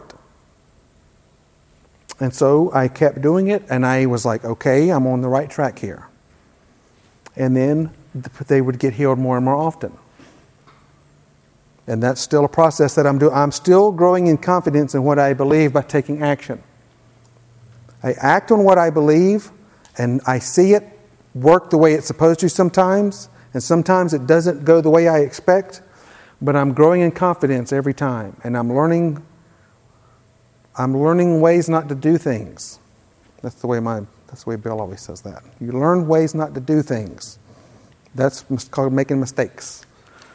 And so I kept doing it, and I was like, okay, I'm on the right track here. And then they would get healed more and more often. And that's still a process that I'm doing. I'm still growing in confidence in what I believe by taking action. I act on what I believe, and I see it work the way it's supposed to sometimes, and sometimes it doesn't go the way I expect, but I'm growing in confidence every time, and I'm learning ways not to do things. That's the way Bill always says that. You learn ways not to do things. That's called making mistakes.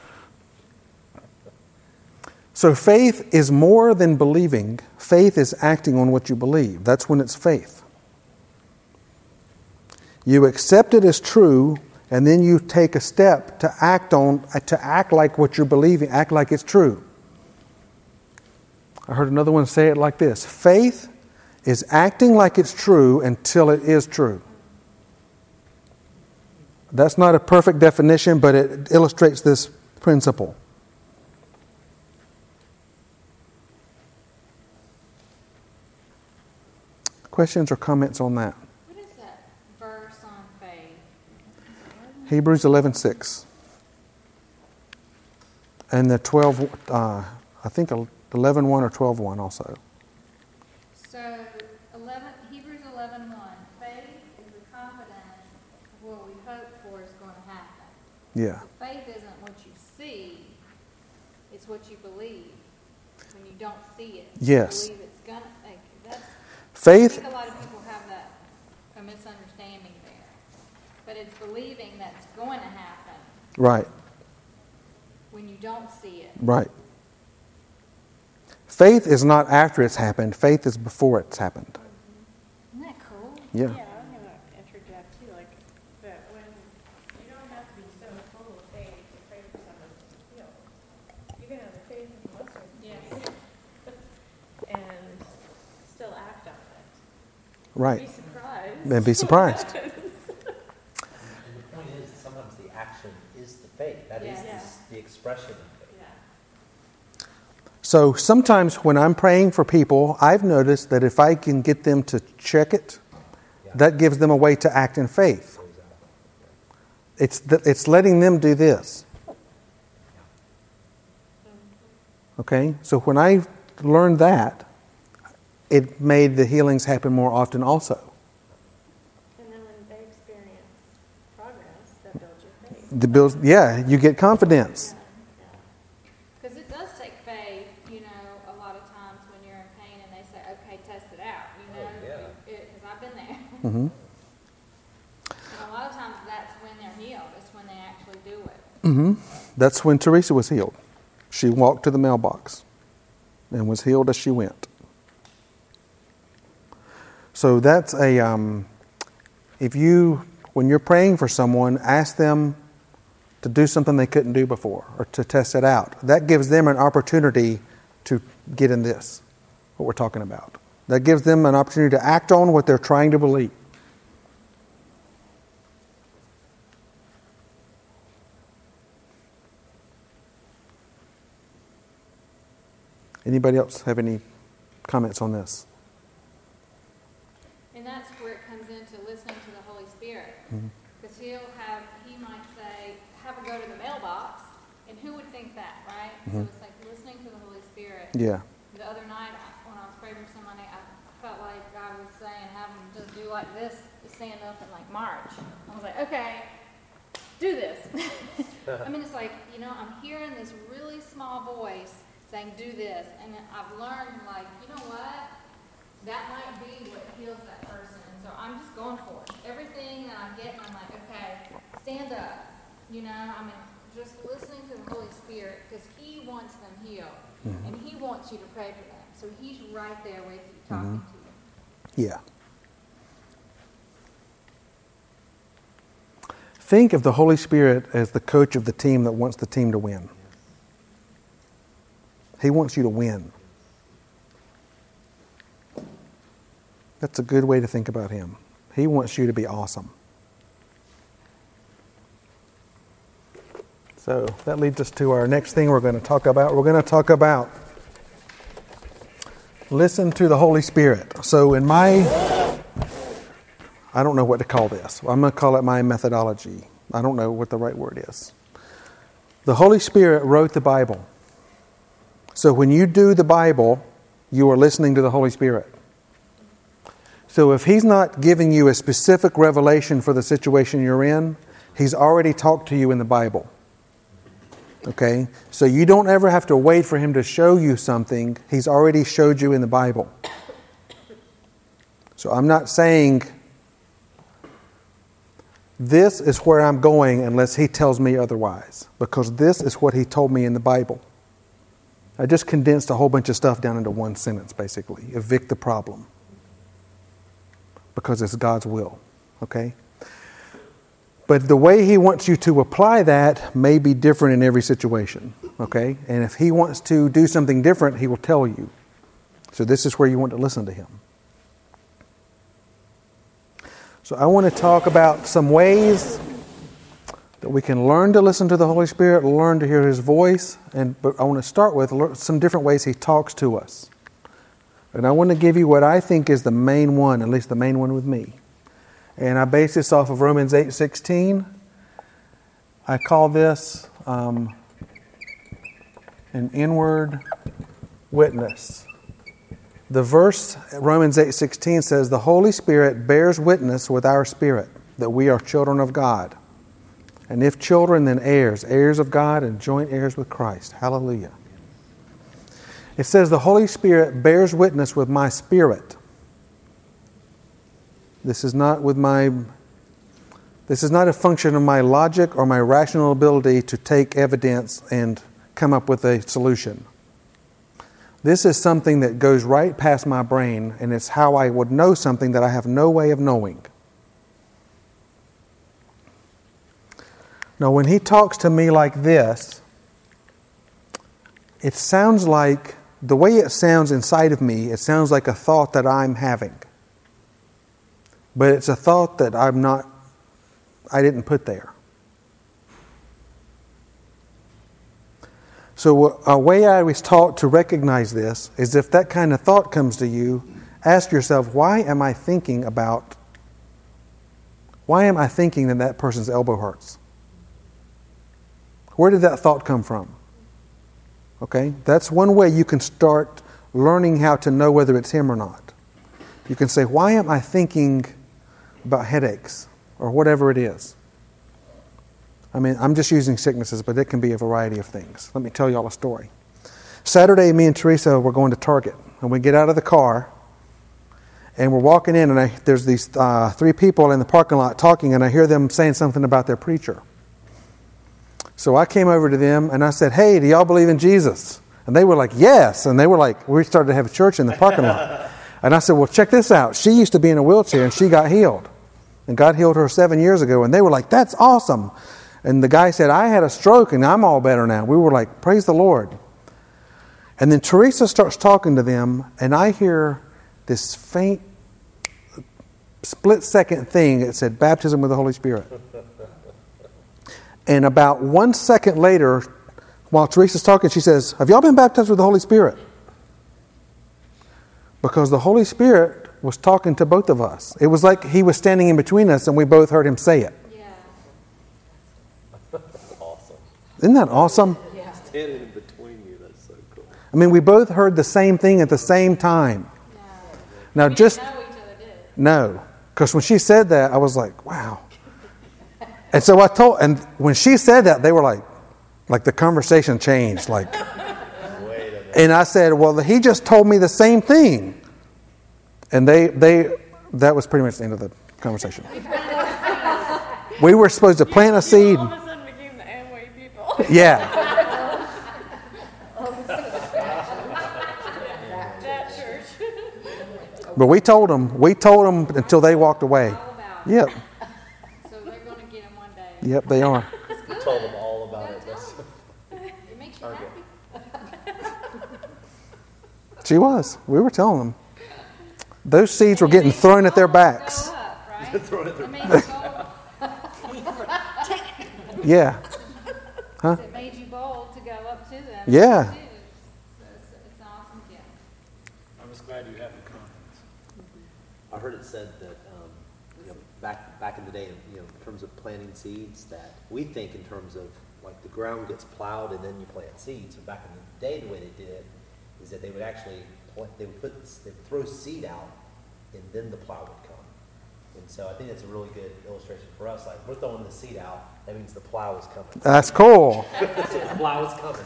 So faith is more than believing. Faith is acting on what you believe. That's when it's faith. You accept it as true, and then you take a step to act like what you're believing, act like it's true. I heard another one say it like this: faith is acting like it's true until it is true. That's not a perfect definition, but it illustrates this principle. Questions or comments on that? What is that verse on faith? Hebrews 11:6. And the 12, I think 11:1 or 12:1 also. So, Hebrews 11:1, faith is the confidence of what we hope for is going to happen. Yeah. Faith isn't what you see, it's what you believe when you don't see it. Yes. You believe it's going to, that's, Faith. I think a lot of people have a misunderstanding there. But it's believing that's going to happen Right. when you don't see it. Right. Faith is not after it's happened. Faith is before it's happened. Isn't that cool? Yeah. Yeah, I'm going to interject too, like, that when you don't have to be so full of faith to pray for someone to heal. You can have the faith in the mustard seed and still act on it. Be Right. surprised. And be surprised. And the point is, sometimes the action is the faith. That is Yes. the expression of faith. So sometimes when I'm praying for people, I've noticed that if I can get them to check it, that gives them a way to act in faith. It's letting them do this. Okay? So when I learned that, it made the healings happen more often also. And then when they experience progress, that builds your faith. You get confidence. Because it does take faith, a lot of times when you're in pain and they say, okay, test it out, because I've been there. Mm-hmm. And a lot of times that's when they're healed, it's when they actually do it. Mm-hmm. That's when Teresa was healed. She walked to the mailbox and was healed as she went. So that's when you're praying for someone, ask them to do something they couldn't do before or to test it out. That gives them an opportunity to get in this, what we're talking about. That gives them an opportunity to act on what they're trying to believe. Anybody else have any comments on this? And that's where it comes into listening to the Holy Spirit. Because he might say, have a go to the mailbox, and who would think that, right? So it's like listening to the Holy Spirit. Yeah. The other night, when I was praying for somebody, I felt like God was saying, have them just do like this, stand up and like march. I was like, okay, do this. I mean, it's like, I'm hearing this really small voice saying, do this. And I've learned, like, you know what? That might be what heals that person. And so I'm just going for it. Everything that I'm getting, I'm like, okay, stand up. Just listening to the Holy Spirit, because he wants them healed. And he wants you to pray for them. So he's right there with you, talking to you. Yeah. Think of the Holy Spirit as the coach of the team that wants the team to win. He wants you to win. That's a good way to think about him. He wants you to be awesome. So that leads us to our next thing we're going to talk about. We're going to talk about listen to the Holy Spirit. So I don't know what to call this. I'm going to call it my methodology. I don't know what the right word is. The Holy Spirit wrote the Bible. So when you do the Bible, you are listening to the Holy Spirit. So if He's not giving you a specific revelation for the situation you're in, He's already talked to you in the Bible. Okay? So you don't ever have to wait for Him to show you something. He's already showed you in the Bible. So I'm not saying this is where I'm going unless He tells me otherwise, because this is what He told me in the Bible. I just condensed a whole bunch of stuff down into one sentence, basically. Evict the problem. Because it's God's will. Okay? But the way He wants you to apply that may be different in every situation. Okay? And if He wants to do something different, He will tell you. So this is where you want to listen to Him. So I want to talk about some ways that we can learn to listen to the Holy Spirit, learn to hear His voice, but I want to start with some different ways He talks to us. And I want to give you what I think is the main one, at least the main one with me. And I base this off of Romans 8:16. I call this an inward witness. The verse, Romans 8:16, says, "The Holy Spirit bears witness with our spirit that we are children of God. And if children, then heirs, heirs of God and joint heirs with Christ." Hallelujah. It says the Holy Spirit bears witness with my spirit. This is not a function of my logic or my rational ability to take evidence and come up with a solution. This is something that goes right past my brain, and it's how I would know something that I have no way of knowing. Now, when He talks to me like this, it sounds like, the way it sounds inside of me, it sounds like a thought that I'm having. But it's a thought that I didn't put there. So a way I was taught to recognize this is if that kind of thought comes to you, ask yourself, why am I thinking that that person's elbow hurts? Where did that thought come from? Okay, that's one way you can start learning how to know whether it's Him or not. You can say, why am I thinking about headaches or whatever it is? I mean, I'm just using sicknesses, but it can be a variety of things. Let me tell you all a story. Saturday, me and Teresa were going to Target, and we get out of the car, and we're walking in, and there's these 3 people in the parking lot talking, and I hear them saying something about their preacher. So I came over to them, and I said, "Hey, do y'all believe in Jesus?" And they were like, "Yes." And they were like, we started to have a church in the parking lot. And I said, "Well, check this out. She used to be in a wheelchair, and she got healed. And God healed her 7 years ago." And they were like, "That's awesome." And the guy said, "I had a stroke and I'm all better now." We were like, "Praise the Lord." And then Teresa starts talking to them, and I hear this faint split-second thing that said, "Baptism with the Holy Spirit." And about 1 second later, while Teresa's talking, she says, "Have y'all been baptized with the Holy Spirit?" Because the Holy Spirit was talking to both of us. It was like He was standing in between us, and we both heard Him say it. Awesome. Isn't that awesome? Yeah. Standing in between you, that's so cool. I mean, we both heard the same thing at the same time. Now, We didn't know each other, did we? No, because when she said that, I was like, wow. And so and when she said that, they were like the conversation changed, like. Wait a minute. And I said, "Well, he just told me the same thing," and that was pretty much the end of the conversation. We were supposed to plant a seed. All of a sudden became the Amway people. Yeah. That church. But we told them until they walked away. All about it. Yep. So they're going to get him one day. Yep, they are. We told them all about it. It makes you Okay. happy. She was. We were telling them. Those seeds were getting thrown at their backs. Go up, right? Thrown at their It made you bold. Yeah. Huh? It made you bold to go up to them. Yeah. So it's an awesome gift. I'm just glad you have the confidence. I heard it said that back in the day, in terms of planting seeds, that we think in terms of like the ground gets plowed and then you plant seeds. So back in the day, the way they did it is that they would actually they'd throw seed out and then the plow would come. And so I think that's a really good illustration for us. Like, we're throwing the seed out, that means the plow is coming. That's cool. So the plow is coming.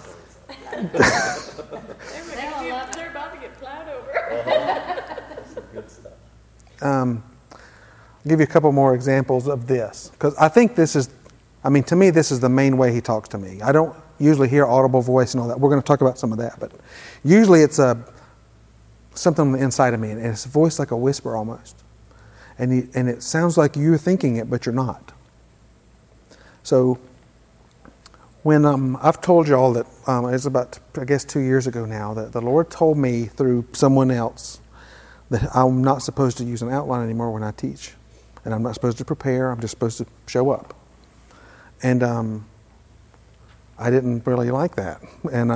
They're about to get plowed over. That's some good stuff. give you a couple more examples of this, because I think this is, to me, this is the main way he talks to me. I don't usually hear audible voice and all that. We're going to talk about some of that, but usually it's something on the inside of me, and it's a voice like a whisper almost. And it sounds like you're thinking it, but you're not. So when I've told you all that it's about, I guess, 2 years ago now, that the Lord told me through someone else that I'm not supposed to use an outline anymore when I teach. And I'm not supposed to prepare, I'm just supposed to show up. And I didn't really like that. And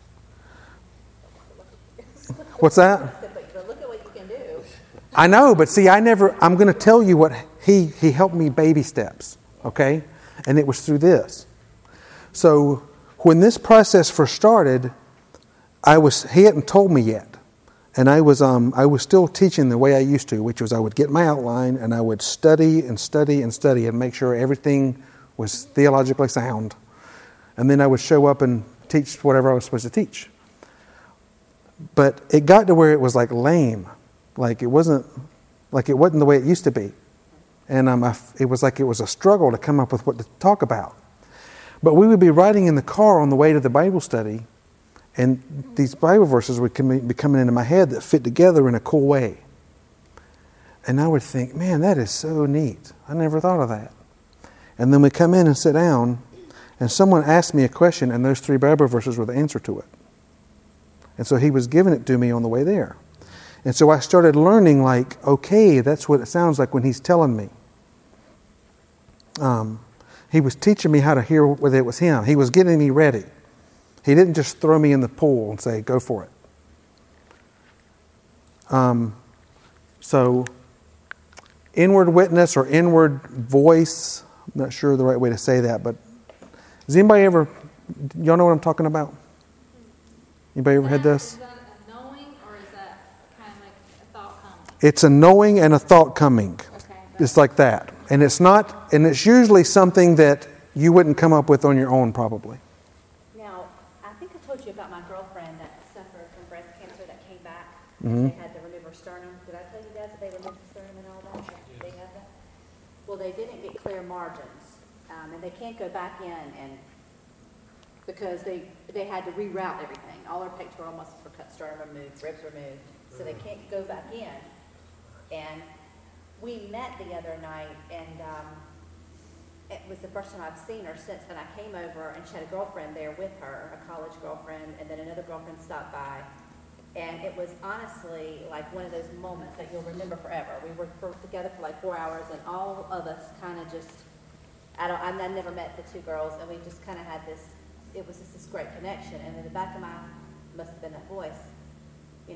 what's that? But look at what you can do. I know, but see, I'm going to tell you what he helped me baby steps, okay? And it was through this. So when this process first started, he hadn't told me yet. And I was still teaching the way I used to, which was I would get my outline and I would study and study and study and make sure everything was theologically sound. And then I would show up and teach whatever I was supposed to teach. But it got to where it was like lame. Like it wasn't the way it used to be. And it was like it was a struggle to come up with what to talk about. But we would be riding in the car on the way to the Bible study, and these Bible verses would be coming into my head that fit together in a cool way. And I would think, man, that is so neat. I never thought of that. And then we come in and sit down, and someone asked me a question, and those 3 Bible verses were the answer to it. And so he was giving it to me on the way there. And so I started learning, like, okay, that's what it sounds like when he's telling me. He was teaching me how to hear whether it was him. He was getting me ready. He didn't just throw me in the pool and say, go for it. So inward witness or inward voice, I'm not sure the right way to say that, but has anybody ever, y'all know what I'm talking about? Anybody ever had this? Is that a knowing, or is that kind of like a thought coming? It's a knowing and a thought coming. Okay. It's like that. And it's usually something that you wouldn't come up with on your own, probably. Now, I think I told you about my girlfriend that suffered from breast cancer that came back. Mm-hmm. They had to remove her sternum. Did I tell you guys that they removed the sternum and all that? They had that? Well, they didn't get clear margins. And they can't go back in and because they had to reroute everything. All her pectoral muscles were cut, sternum removed, ribs removed. So they can't go back in. And we met the other night, and it was the first time I've seen her since. And I came over, and she had a girlfriend there with her, a college girlfriend, and then another girlfriend stopped by. And it was honestly like one of those moments that you'll remember forever. We were together for like 4 hours, and all of us kind of just, I never met the 2 girls, and we just kind of had this, it was just this great connection. And in the back of my, must have been that voice, you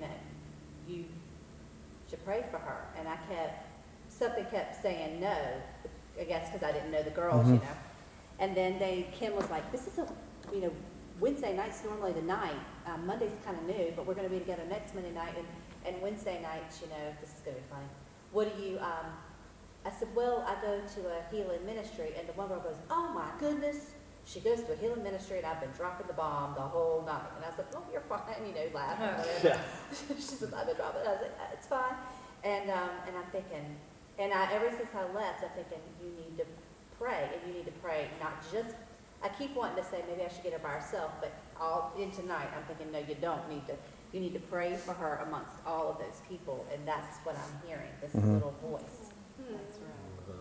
should pray for her. And something kept saying no, I guess because I didn't know the girls, And then Kim was like, this is Wednesday night's normally the night. Monday's kind of new, but we're going to be together next Monday night. And Wednesday nights, this is going to be funny. What do you, I said, well, I go to a healing ministry. And the one girl goes, oh my goodness. She goes to a healing ministry, and I've been dropping the bomb the whole night. And I said, oh, you're fine, laughing, whatever. She said, I've been dropping it. I was like, it's fine. And I'm thinking, ever since I left, I'm thinking, you need to pray. And you need to pray not just, I keep wanting to say maybe I should get her by herself, but all in tonight, I'm thinking, no, you don't need to. You need to pray for her amongst all of those people. And that's what I'm hearing, this little voice. That's right.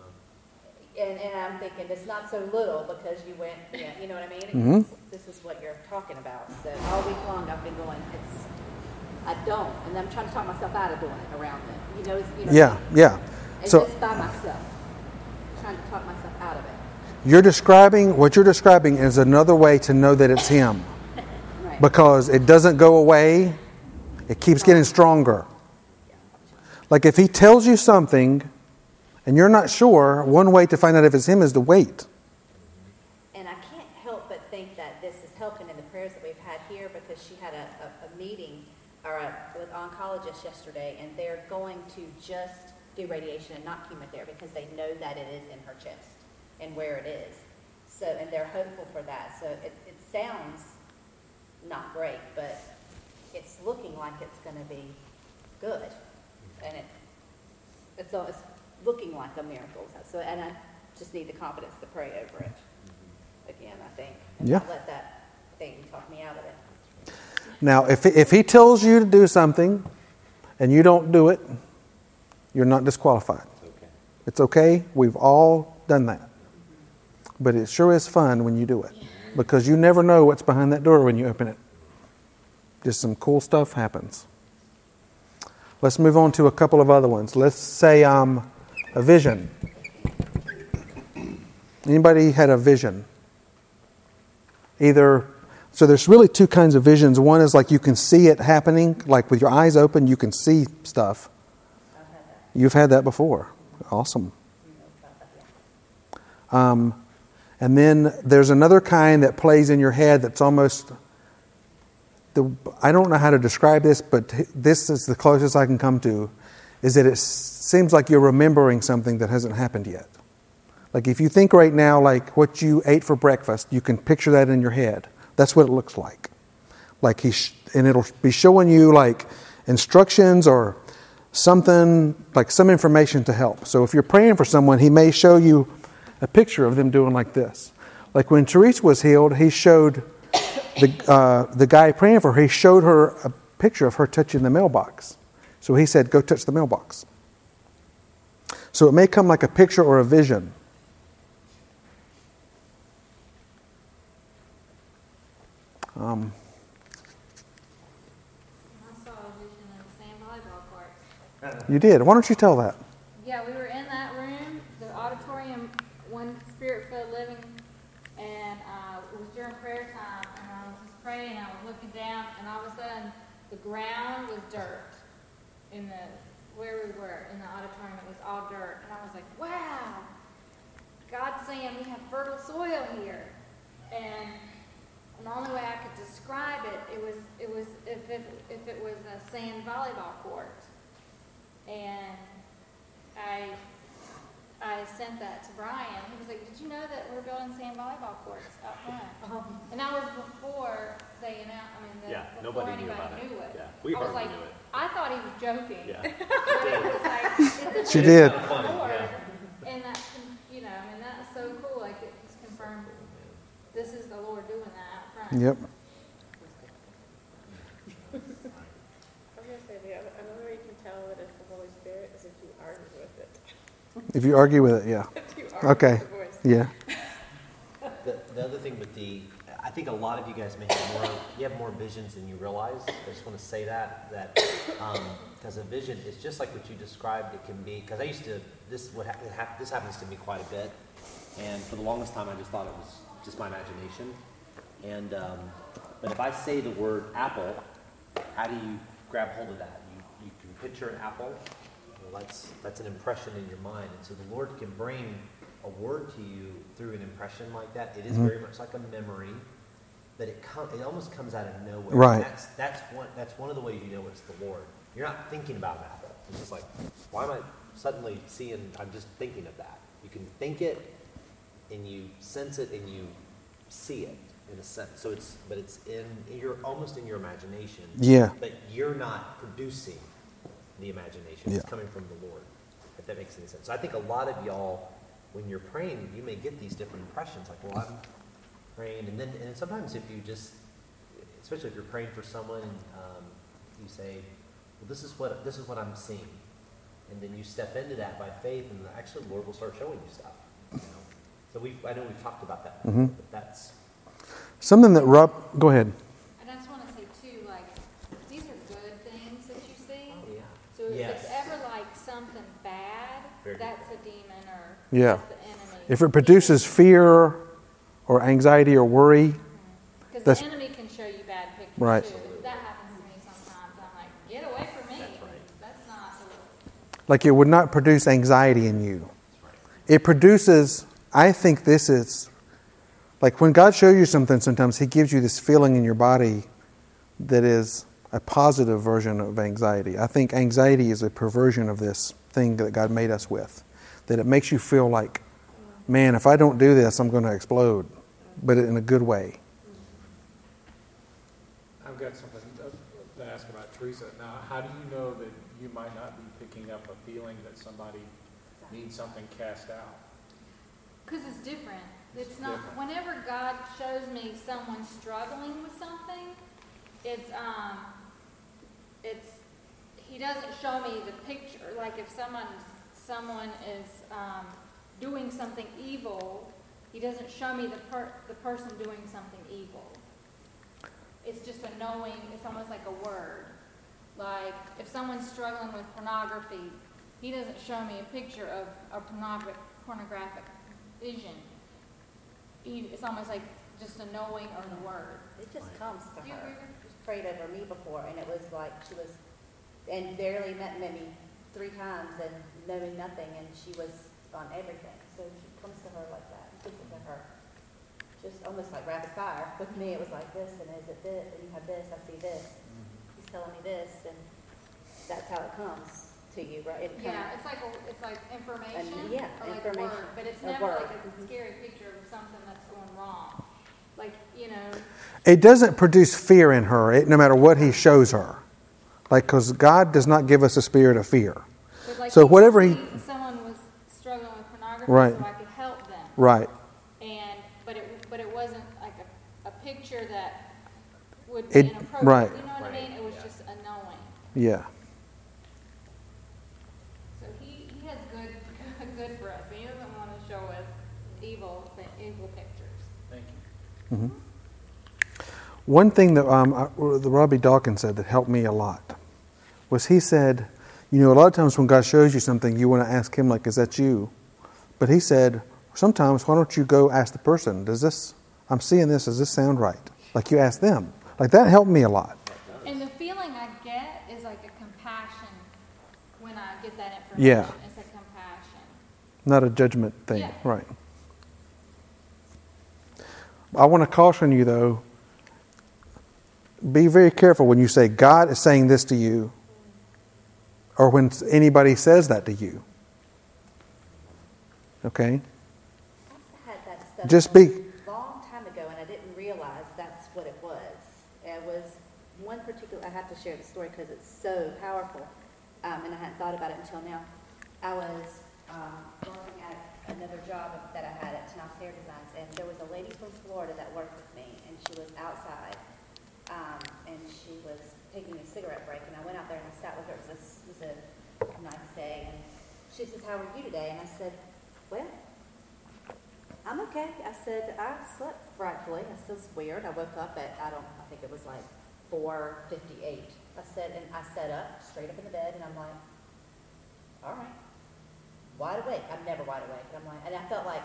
And I'm thinking, it's not so little because you went, you know what I mean? This is what you're talking about. So all week long I've been going, I don't. And I'm trying to talk myself out of doing it around them. Yeah. And So just by myself. Trying to talk myself out of it. What you're describing is another way to know that it's him. Right. Because it doesn't go away. It keeps getting stronger. Like if he tells you something and you're not sure, one way to find out if it's him is to wait. And I can't help but think that this is helping in the prayers that we've had here, because she had a meeting with oncologists yesterday, and they're going to just do radiation and not chemotherapy because they know that it is in her chest and where it is. So, and they're hopeful for that. So it sounds not great, but it's looking like it's going to be good. And it's looking like a miracle. So, and I just need the confidence to pray over it. Again, I think. And Yeah. not let that thing talk me out of it. Now, if he tells you to do something and you don't do it, you're not disqualified. Okay. It's okay. We've all done that. But it sure is fun when you do it, because you never know what's behind that door when you open it. Just some cool stuff happens. Let's move on to a couple of other ones. Let's say a vision. Anybody had a vision? So there's really two kinds of visions. One is like you can see it happening, like with your eyes open, you can see stuff. I've had that. You've had that before. Awesome. And then there's another kind that plays in your head that's almost, I don't know how to describe this, but this is the closest I can come to, is that it seems like you're remembering something that hasn't happened yet. Like if you think right now, like what you ate for breakfast, you can picture that in your head. That's what it looks like. Like and it'll be showing you like instructions or something, like some information to help. So if you're praying for someone, he may show you a picture of them doing like this. Like when Teresa was healed, he showed the guy praying for her, he showed her a picture of her touching the mailbox. So he said, go touch the mailbox. So it may come like a picture or a vision. I saw a vision of the sand volleyball courts. You did. Why don't you tell that? Yeah, we were in that room, the auditorium, one spirit-filled living, and it was during prayer time, and I was just praying, and I was looking down, and all of a sudden, the ground was dirt where we were in the auditorium. It was all dirt, and I was like, wow, God's saying we have fertile soil here, and the only way I could describe it was if it was a sand volleyball court, and I sent that to Brian. He was like, did you know that we're building sand volleyball courts out front? And that was before they announced, before nobody knew about anybody knew it. Yeah, we I was hardly like, knew it. I thought he was joking. Yeah. But it was like, it's a She did. Lord, Yeah. and that's, that's so cool. Like, it just confirmed this is the Lord doing that out front. Yep. I was gonna say, another way you can tell that it's the Holy Spirit is if you argue with it. If you argue with it, yeah. If you argue Okay. with the voice. Yeah. The other thing with I think a lot of you guys may have you have more visions than you realize. I just want to say that because a vision is just like what you described. It can be, because I used to, this happens to me quite a bit, and for the longest time I just thought it was just my imagination. And but if I say the word apple, how do you grab hold of that? You can picture an apple. Well, that's an impression in your mind, and so the Lord can bring a word to you through an impression like that. It is very much like a memory, but it almost comes out of nowhere. Right. That's one of the ways you know it's the Lord. You're not thinking about an apple. It's just like, why am I suddenly seeing? I'm just thinking of that. You can think it, and you sense it, and you see it in a sense. So it's you're almost in your imagination. Yeah. But you're not producing the imagination. Yeah. It's coming from the Lord. If that makes any sense. So I think a lot of y'all, when you're praying, you may get these different impressions. Like, well, I'm praying, and sometimes if you just, especially if you're praying for someone, you say, well, this is what I'm seeing, and then you step into that by faith, and actually the Lord will start showing you stuff. You know? So I know we've talked about that, before, but that's Something that Rob, go ahead. And I just want to say too, like, these are good things that you see. oh yeah. So if Yes. it's ever like something bad, Very that's a demon or Yeah. that's the enemy. If it produces fear or anxiety or worry, Because that's- the enemy can show you bad pictures Right. too. That happens to me sometimes. I'm like, get away from me. That's right. That's not the like it would not produce anxiety in you. It produces, I think this is, like when God shows you something, sometimes He gives you this feeling in your body that is a positive version of anxiety. I think anxiety is a perversion of this thing that God made us with. That it makes you feel like, man, if I don't do this, I'm going to explode. But in a good way. I've got something to ask about Teresa. Now, how do you know that you might not be picking up a feeling that somebody needs something cast out. Because it's different. It's not, different. whenever God shows me someone struggling with something, it's, he doesn't show me the picture. Like if someone is, doing something evil, he doesn't show me the person doing something evil. It's just a knowing, it's almost like a word. Like if someone's struggling with pornography, he doesn't show me a picture of a pornographic vision. It's almost like just a knowing or the word. It just comes to Do you her. agree with- She's prayed over me before, and it was like she was, and barely met me 3 times and knowing nothing, and she was on everything. So she comes to her like that, and gives it to her. Just almost like rapid fire. With me, it was like this, and is it this, and you have this, I see this. He's telling me this, and that's how it comes to you, right? It Yeah, comes- it's like information. yeah, or like information. word, but it's A never word. like a scary picture of something that's going wrong. Like, you know, It doesn't produce fear in her, no matter what he shows her. Like, because God does not give us a spirit of fear. but like So whatever he- someone was struggling with pornography, Right. so I could help them. Right. And but it wasn't like a picture that would It- be inappropriate. right. You know what I Right, mean? It was yeah. just a knowing. Yeah. So he has good for us. He doesn't want to show us evil pictures. Thank you. One thing that the Robbie Dawkins said that helped me a lot was he said, you know, a lot of times when God shows you something, you want to ask him, like, is that you? But he said, sometimes, why don't you go ask the person, I'm seeing this, does this sound right? Like you ask them. Like that helped me a lot. And the feeling I get is like a compassion when I get that information. Yeah. It's a compassion. Not a judgment thing. Yeah. Right. I want to caution you, though, be very careful when you say God is saying this to you or when anybody says that to you. Okay? I had that stuff Just a be- long time ago, and I didn't realize that's what it was. It was one particular, I have to share the story because it's so powerful, and I hadn't thought about it until now. I was working at another job that I had at Tenhouse Hair Designs, and there was a lady from Florida that worked with me, and she was outside, and she was taking a cigarette break, and I went out there and I sat with her. It was a nice day, and she says, "How are you today?" And I said, "Well, I'm okay." I said, "I slept frightfully." I said, "It's weird. I woke up at, I think it was like 4:58. I said, and I sat up, straight up in the bed, and I'm like, all right, wide awake. I'm never wide awake. And I'm like, and I felt like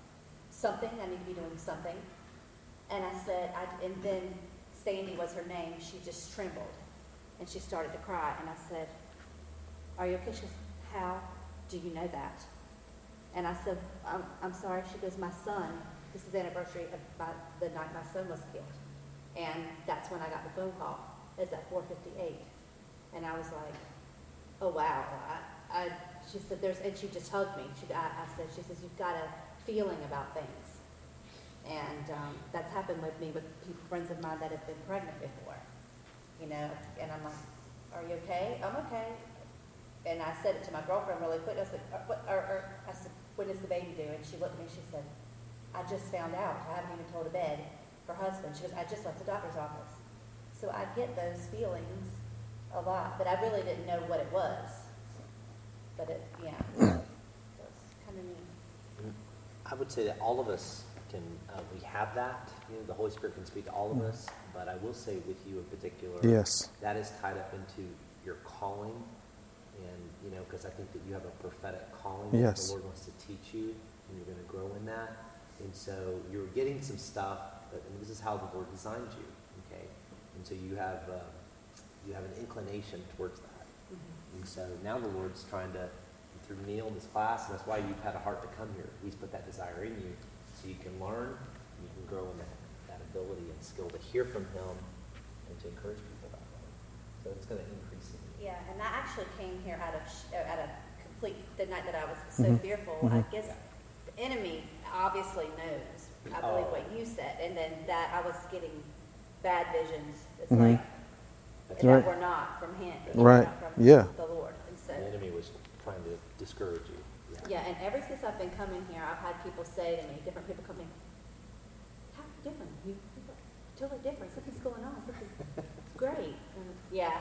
I need to be doing something. And I said, and then Sandy was her name. She just trembled, and she started to cry. And I said, "Are you okay?" She goes, "How do you know that?" And I said, I'm sorry." She goes, "My son, this is the anniversary of the night my son was killed." And that's when I got the phone call. It's at 4:58. And I was like, "Oh, wow." She said, and she just hugged me. She says, "You've got a feeling about things." And that's happened with me with friends of mine that have been pregnant before, you know. And I'm like, "Are you okay?" "I'm okay." And I said it to my girlfriend really quick. I said, I said, "When is the baby due?" And she looked at me, she said, "I just found out. I haven't even told a bed." Her husband, she goes, "I just left the doctor's office." So I get those feelings a lot, but I really didn't know what it was. But it, yeah, so it's kind of neat. I would say that all of us can, we have that, you know, the Holy Spirit can speak to all of us, but I will say with you in particular, Yes. that is tied up into your calling, and, you know, because I think that you have a prophetic calling that Yes. the Lord wants to teach you, and you're going to grow in that, and so you're getting some stuff, and this is how the Lord designed you, okay, and so you have an inclination towards that. And so now the Lord's trying to, through Neil in this class, and that's why you've had a heart to come here. He's put that desire in you so you can learn and you can grow in that ability and skill to hear from Him and to encourage people that way. So it's going to increase in you. Yeah, and I actually came here out of the night that I was so fearful. I guess the enemy obviously knows, I believe, what you said, and then that I was getting bad visions. It's like, That's and right. that we're not from Him. Right. Not from Yeah. the Lord. discourage you. Yeah, and ever since I've been coming here, I've had people say to me, different people come in, how different? You look totally different. Something's going on. It's great. And yeah.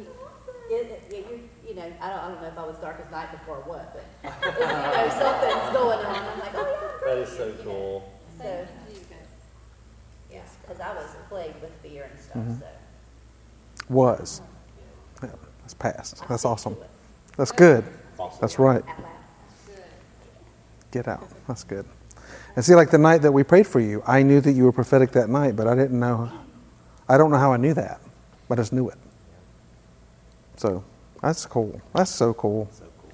You know, I don't know if I was dark as night before or what, but something's going on. I'm like, oh yeah, I'm great. That is so cool. So, yeah, because I was plagued with fear and stuff, so. Was. Yeah, that's past. That's awesome. That's good. That's right. At last. Get out. That's good. And see, like the night that we prayed for you, I knew that you were prophetic that night, but I didn't know. I don't know how I knew that, but I just knew it. So that's cool. That's so cool.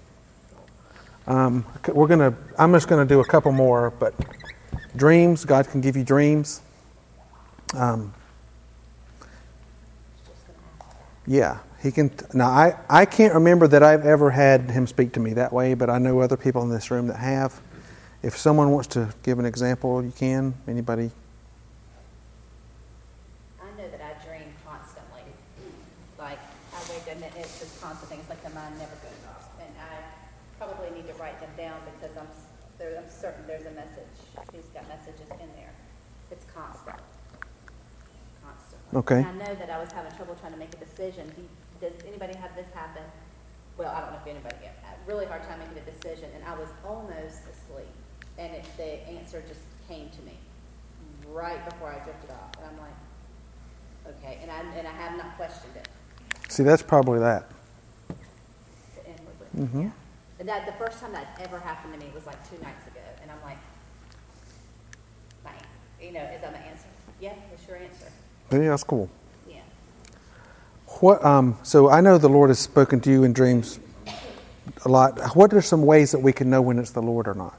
I'm just gonna do a couple more, but dreams. God can give you dreams. Yeah, He can. Now I can't remember that I've ever had Him speak to me that way, but I know other people in this room that have. If someone wants to give an example, you can. Anybody? I know that I dream constantly. Like, I wake up and it's just constant things, like the mind never goes off. And I probably need to write them down because I'm certain there's a message. He's got messages in there. It's constant. Constantly. Okay. And I know that I was having trouble trying to make a decision. Does anybody have this happen? Well, I don't know if anybody yet. I had a really hard time making a decision, and I was almost asleep. And the answer just came to me right before I drifted off. And I'm like, okay. And I have not questioned it. See, that's probably that. The inwardly. Mm-hmm. Yeah. And that the first time that's ever happened to me was like 2 nights ago. And I'm like, is that my answer? Yeah, that's your answer. Yeah, that's cool. Yeah. So I know the Lord has spoken to you in dreams a lot. What are some ways that we can know when it's the Lord or not?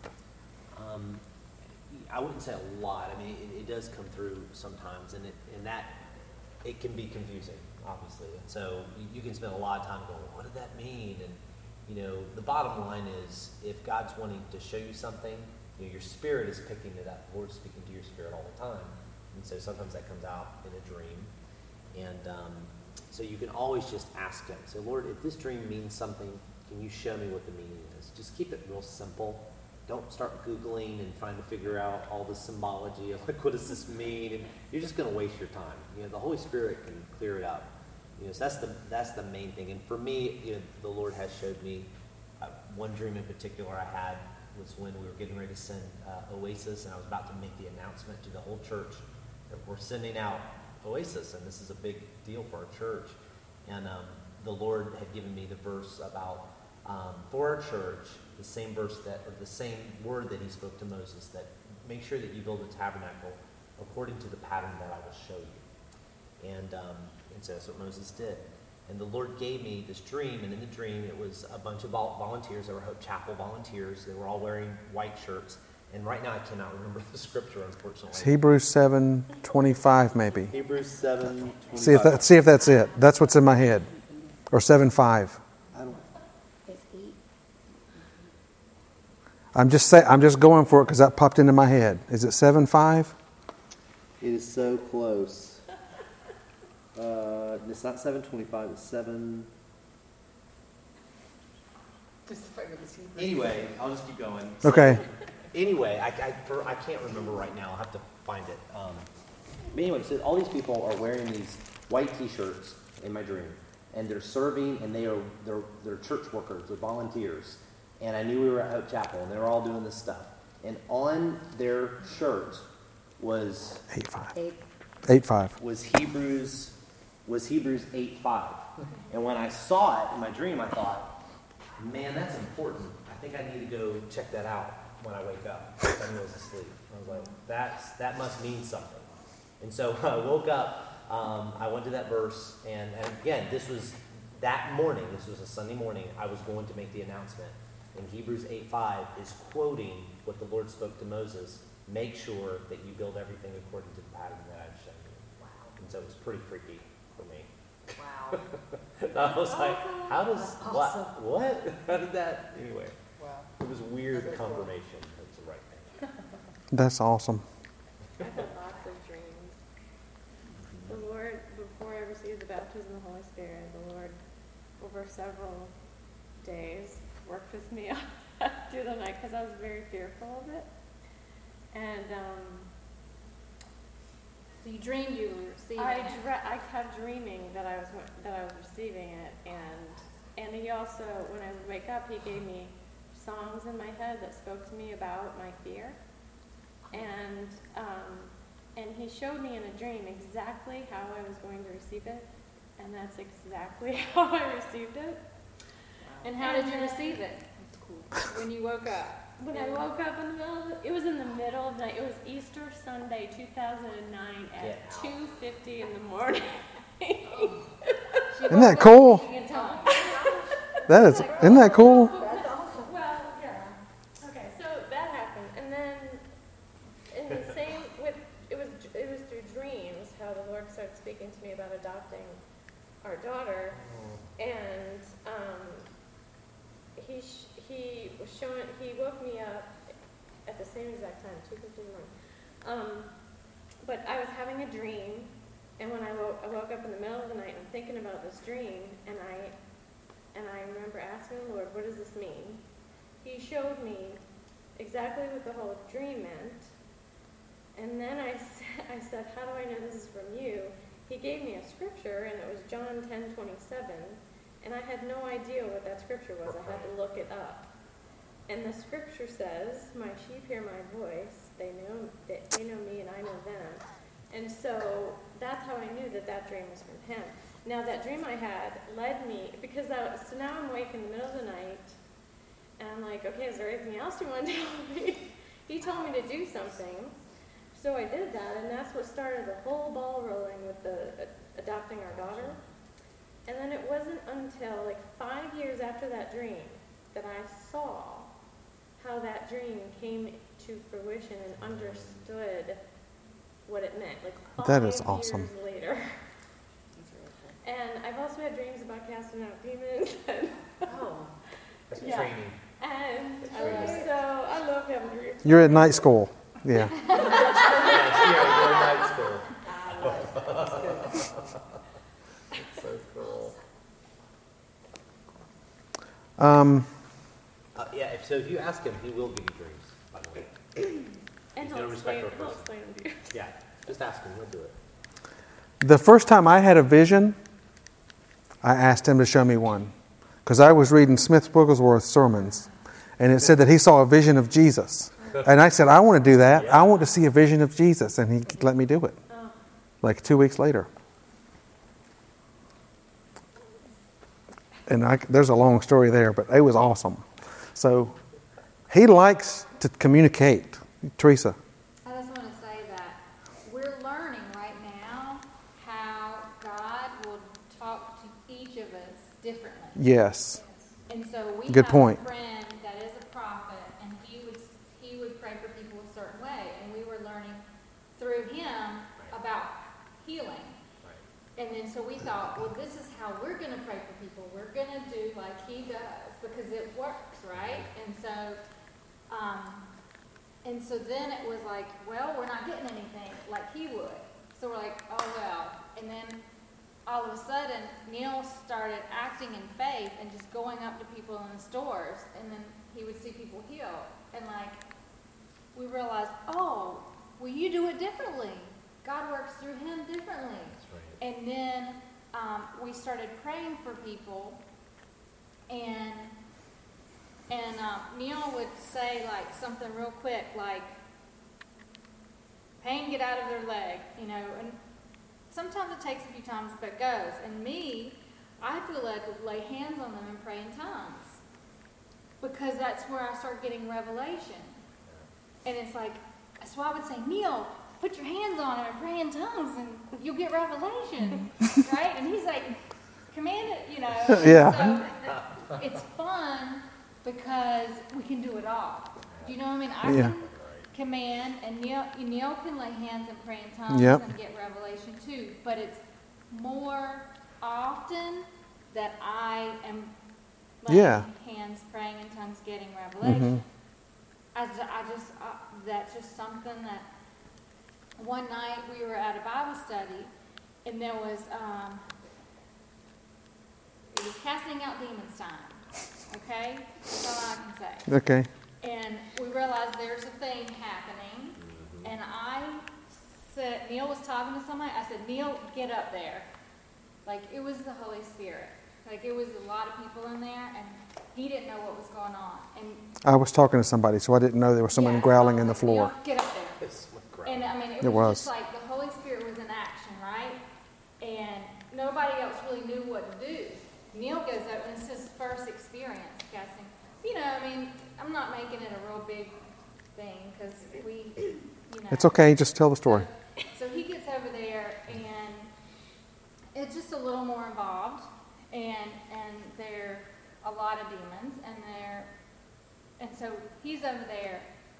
I wouldn't say a lot. I mean, it does come through sometimes, and it can be confusing, obviously. And so you can spend a lot of time going, what did that mean? And, the bottom line is, if God's wanting to show you something, your spirit is picking it up. The Lord's speaking to your spirit all the time. And so sometimes that comes out in a dream. And so you can always just ask Him. Say, Lord, if this dream means something, can you show me what the meaning is? Just keep it real simple. Don't start Googling and trying to figure out all the symbology of what does this mean, and you're just going to waste your time. The Holy Spirit can clear it up. So that's the main thing. And for me, the Lord has showed me one dream in particular I had was when we were getting ready to send Oasis, and I was about to make the announcement to the whole church that we're sending out Oasis, and this is a big deal for our church. And the Lord had given me the verse about for our church. The same verse the same word that He spoke to Moses, that make sure that you build a tabernacle according to the pattern that I will show you. And so that's what Moses did. And the Lord gave me this dream, and in the dream it was a bunch of volunteers. They were Hope Chapel volunteers. They were all wearing white shirts. And right now I cannot remember the scripture, unfortunately. It's Hebrews 7:25 maybe. Hebrews 7:25. See if that's it. That's what's in my head. Or 7:5. I'm just going for it because that popped into my head. Is it 7:5? It is so close. It's not 7:25. It's 7. Anyway, I'll just keep going. So, Okay. Anyway, I can't remember right now. I'll have to find it. But anyway, so all these people are wearing these white T-shirts in my dream, and they're serving, and they're church workers, they're volunteers. And I knew we were at Hope Chapel, and they were all doing this stuff. And on their shirt was 8:5. 8:5. was Hebrews 8:5. And when I saw it in my dream, I thought, man, that's important. I think I need to go check that out when I wake up. I was asleep. I was like, that must mean something. And so I woke up, I went to that verse, and again, this was that morning. This was a Sunday morning. I was going to make the announcement. And Hebrews 8:5 is quoting what the Lord spoke to Moses. Make sure that you build everything according to the pattern that I've shown you. Wow. And so it was pretty freaky for me. Wow. I was like, how does, what? How did that, anyway. Wow. It was weird confirmation. That's the right thing. That's awesome. I've had lots of dreams. The Lord, before I received the baptism of the Holy Spirit, the Lord, over several days, worked with me through the night because I was very fearful of it. And So you dreamed you were receiving I it. kept dreaming that I was receiving it, and he also, when I would wake up, he gave me songs in my head that spoke to me about my fear, and he showed me in a dream exactly how I was going to receive it, and that's exactly how I received it. And how did you receive it? When you woke up? When I woke up in the middle of it was in the middle of the night. It was Easter Sunday, 2009 at 2:50 in the morning. Isn't that cool? Isn't that cool? That's awesome. Well, yeah. Okay, so that happened, and then in the same it was through dreams how the Lord started speaking to me about adopting our daughter, and he woke me up at the same exact time, 2:50 in the morning. But I was having a dream, and when I woke up in the middle of the night and thinking about this dream, and I remember asking the Lord, what does this mean? He showed me exactly what the whole dream meant, and then I said, how do I know this is from you? He gave me a scripture, and it was John 10:27, and I had no idea what that scripture was. I had to look it up. And the scripture says, my sheep hear my voice, they know me and I know them. And so that's how I knew that dream was from him. Now that dream I had led me, so now I'm awake in the middle of the night, and I'm like, okay, is there anything else you want to tell me? He told me to do something. So I did that, and that's what started the whole ball rolling with the adopting our daughter. And then it wasn't until like 5 years after that dream that I saw how that dream came to fruition and understood what it meant. Like 5 That is awesome. years later. And I've also had dreams about casting out demons. That's Yeah. training. And so I love having dreams. You're at night school. Yeah. You're in night school. So cool. So if you ask him, he will give you dreams, by the way. And He's no he'll respecter explain, of person. them to you. Yeah, just ask him, he'll do it. The first time I had a vision, I asked him to show me one. Because I was reading Smith Wigglesworth's sermons, and it said that he saw a vision of Jesus. And I said, I want to do that. I want to see a vision of Jesus. And he let me do it. Like 2 weeks later. And there's a long story there, but it was awesome. So he likes to communicate. Teresa. I just want to say that we're learning right now how God will talk to each of us differently. Yes. And so we Good have point. a friend that is a prophet, and he would pray for people a certain way, and we were learning through him about healing. And then so we thought, well, this is how we're going to pray for people. We're going to do like he does because it works, right? And so then it was like, well, we're not getting anything like he would. So we're like, oh, well. And then all of a sudden, Neil started acting in faith and just going up to people in the stores, and then he would see people heal. And like, we realized, oh, well, you do it differently. God works through him differently. That's right. And then we started praying for people, and Neil would say like something real quick, like, pain, get out of their leg, and sometimes it takes a few times, but it goes. And me, I feel like I would lay hands on them and pray in tongues, because that's where I start getting revelation. And it's like, so I would say, Neil, put your hands on him and pray in tongues, and you'll get revelation, right? And he's like, command it, Yeah. So it's fun because we can do it all. Do you know what I mean? I Yeah. can command, and Neil can lay hands and pray in tongues Yep. and get revelation too. But it's more often that I am laying Yeah. hands, praying in tongues, getting revelation. That's just something that one night we were at a Bible study, and there was it was casting out demons time. Okay, that's all I can say. Okay. said, Neil was talking to somebody, I said, Neil, get up there. Like, it was the Holy Spirit. Like, it was a lot of people in there, and he didn't know what was going on. And I was talking to somebody, so I didn't know there was someone growling in the floor. Neil, get up there. It's growling. And I mean, It it was. was just like the Holy Spirit was in action, right? And nobody else really knew what to do. Neil goes up, and it's his first experience casting. You know, I mean, I'm not making it a real big thing, because we, you know. It's okay, just tell the story. So he gets over there, and it's just a little more involved, and there are a lot of demons, and so he's over there,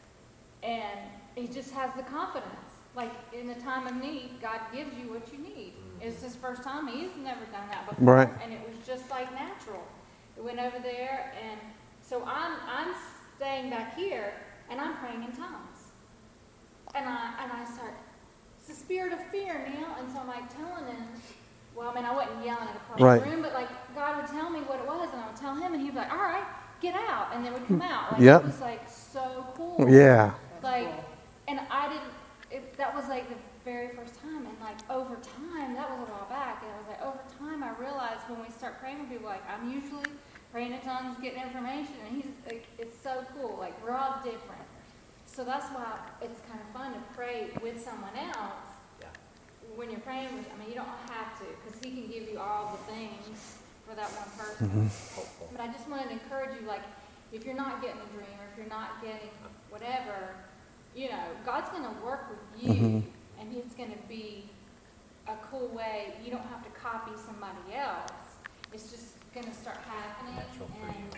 and he just has the confidence. Like, in a time of need, God gives you what you need. It's his first time. He's never done that before. Right. And it was just like natural. It went over there, and so I'm staying back here, and I'm praying in tongues. And I start, it's the spirit of fear, Neil. And so I'm like telling him, well, I mean, I wasn't yelling across Right. the room, but like God would tell me what it was, and I would tell him, and he'd be like, all right, get out. And then would come out. Like, Yep. It was like so cool. Yeah. Like, and I didn't, that was like the very first time. And like over time, that was a while back. And it was like over time, I realized when we start praying with people, like I'm usually praying in tongues, getting information. And he's like, it's so cool. Like we're all different. So that's why it's kind of fun to pray with someone else. Yeah. When you're praying with, I mean, you don't have to, because he can give you all the things for that one person. Hopeful. But I just wanted to encourage you, like, if you're not getting a dream or if you're not getting whatever, you know, God's going to work with you, and it's going to be a cool way. You don't have to copy somebody else. It's just going to start happening, Natural for you.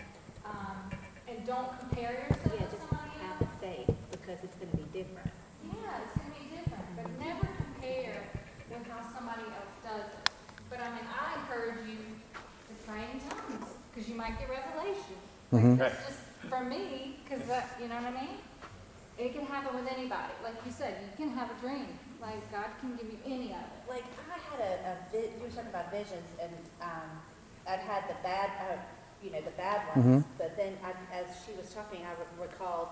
And don't compare yourself Yeah, to just somebody have else. faith, because it's gonna be different. Yeah, it's going to be different, but never compare with how somebody else does it. But I mean, I encourage you to pray in tongues, because you might get revelation. Like, it's just for me, because you know what I mean? It can happen with anybody. Like you said, you can have a dream. Like God can give you any of it. Like, I had you were talking about visions, and I'd had the bad, the bad ones, but then as she was talking, I recalled,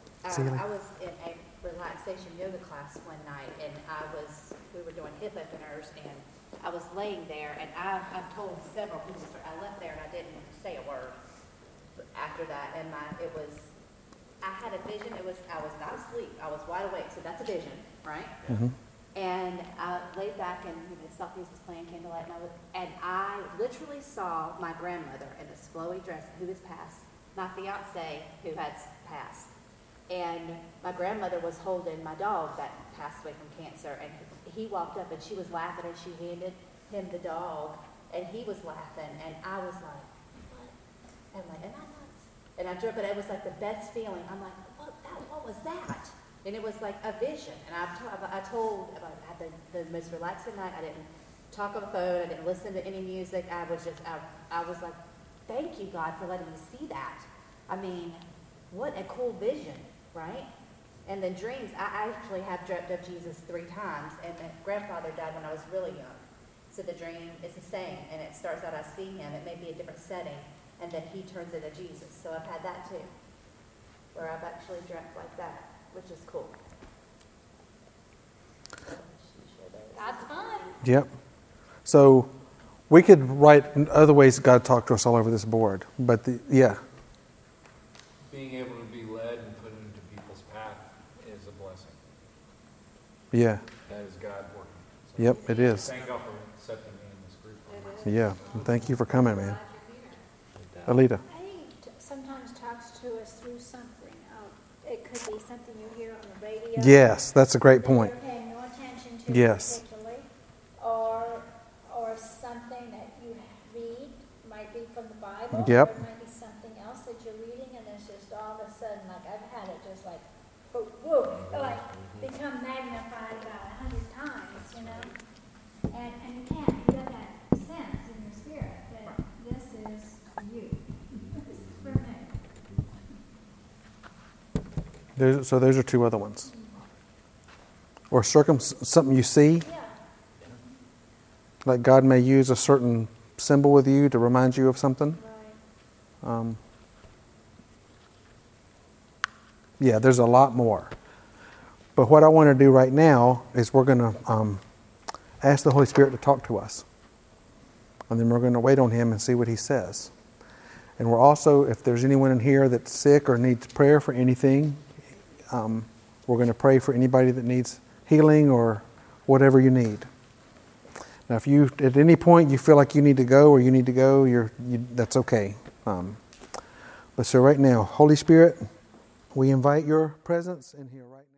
I was in a relaxation yoga class one night, and we were doing hip openers, and I was laying there, and I've told several people, I left there and I didn't say a word after that, and I had a vision. I was not asleep. I was wide awake. So that's a vision, right? And I laid back and soft music was playing Candlelight, and I literally saw my grandmother in this flowy dress who has passed, my fiance who has passed, and my grandmother was holding my dog that passed away from cancer, and he walked up and she was laughing and she handed him the dog, and he was laughing, and I was like, what? And like, am I nuts? And I drew, but it was like the best feeling. I'm like, what was that? And it was like a vision. And I told, I had the most relaxing night. I didn't talk on the phone. I didn't listen to any music. I was like, thank you, God, for letting me see that. I mean, what a cool vision, right? And then dreams. I actually have dreamt of Jesus 3 times, and my grandfather died when I was really young. So the dream is the same, and it starts out, I see him. It may be a different setting, and then he turns into Jesus. So I've had that too, where I've actually dreamt like that, which is cool. That's fun. Yep. So we could write other ways God talked to us all over this board, but Being able to be led and put into people's path is a blessing. Yeah. That is God working. So Yep, it is. Thank God for accepting me in this group. Yeah. And thank you for coming, man. Alita. Faith sometimes talks to us through something. It could be something you hear on the radio. Yes, that's a great point. That you're paying no attention to Yes. particularly, or something that you read, might be from the Bible. Yep. Or it might be something else that you're reading, and it's just all of a sudden, like I've had it just like, whoa, like become magnified about 100 times, you know. And you can't get that sense in your spirit that this is you. This is for me. So those are 2 other ones. Or something you see, Yeah. like God may use a certain symbol with you to remind you of something. Right. There's a lot more. But what I want to do right now is we're going to ask the Holy Spirit to talk to us. And then we're going to wait on Him and see what He says. And we're also, if there's anyone in here that's sick or needs prayer for anything, we're going to pray for anybody that needs healing or whatever you need. Now, if you, at any point, you feel like you need to go or you need to go, that's okay. But so right now, Holy Spirit, we invite your presence in here right now.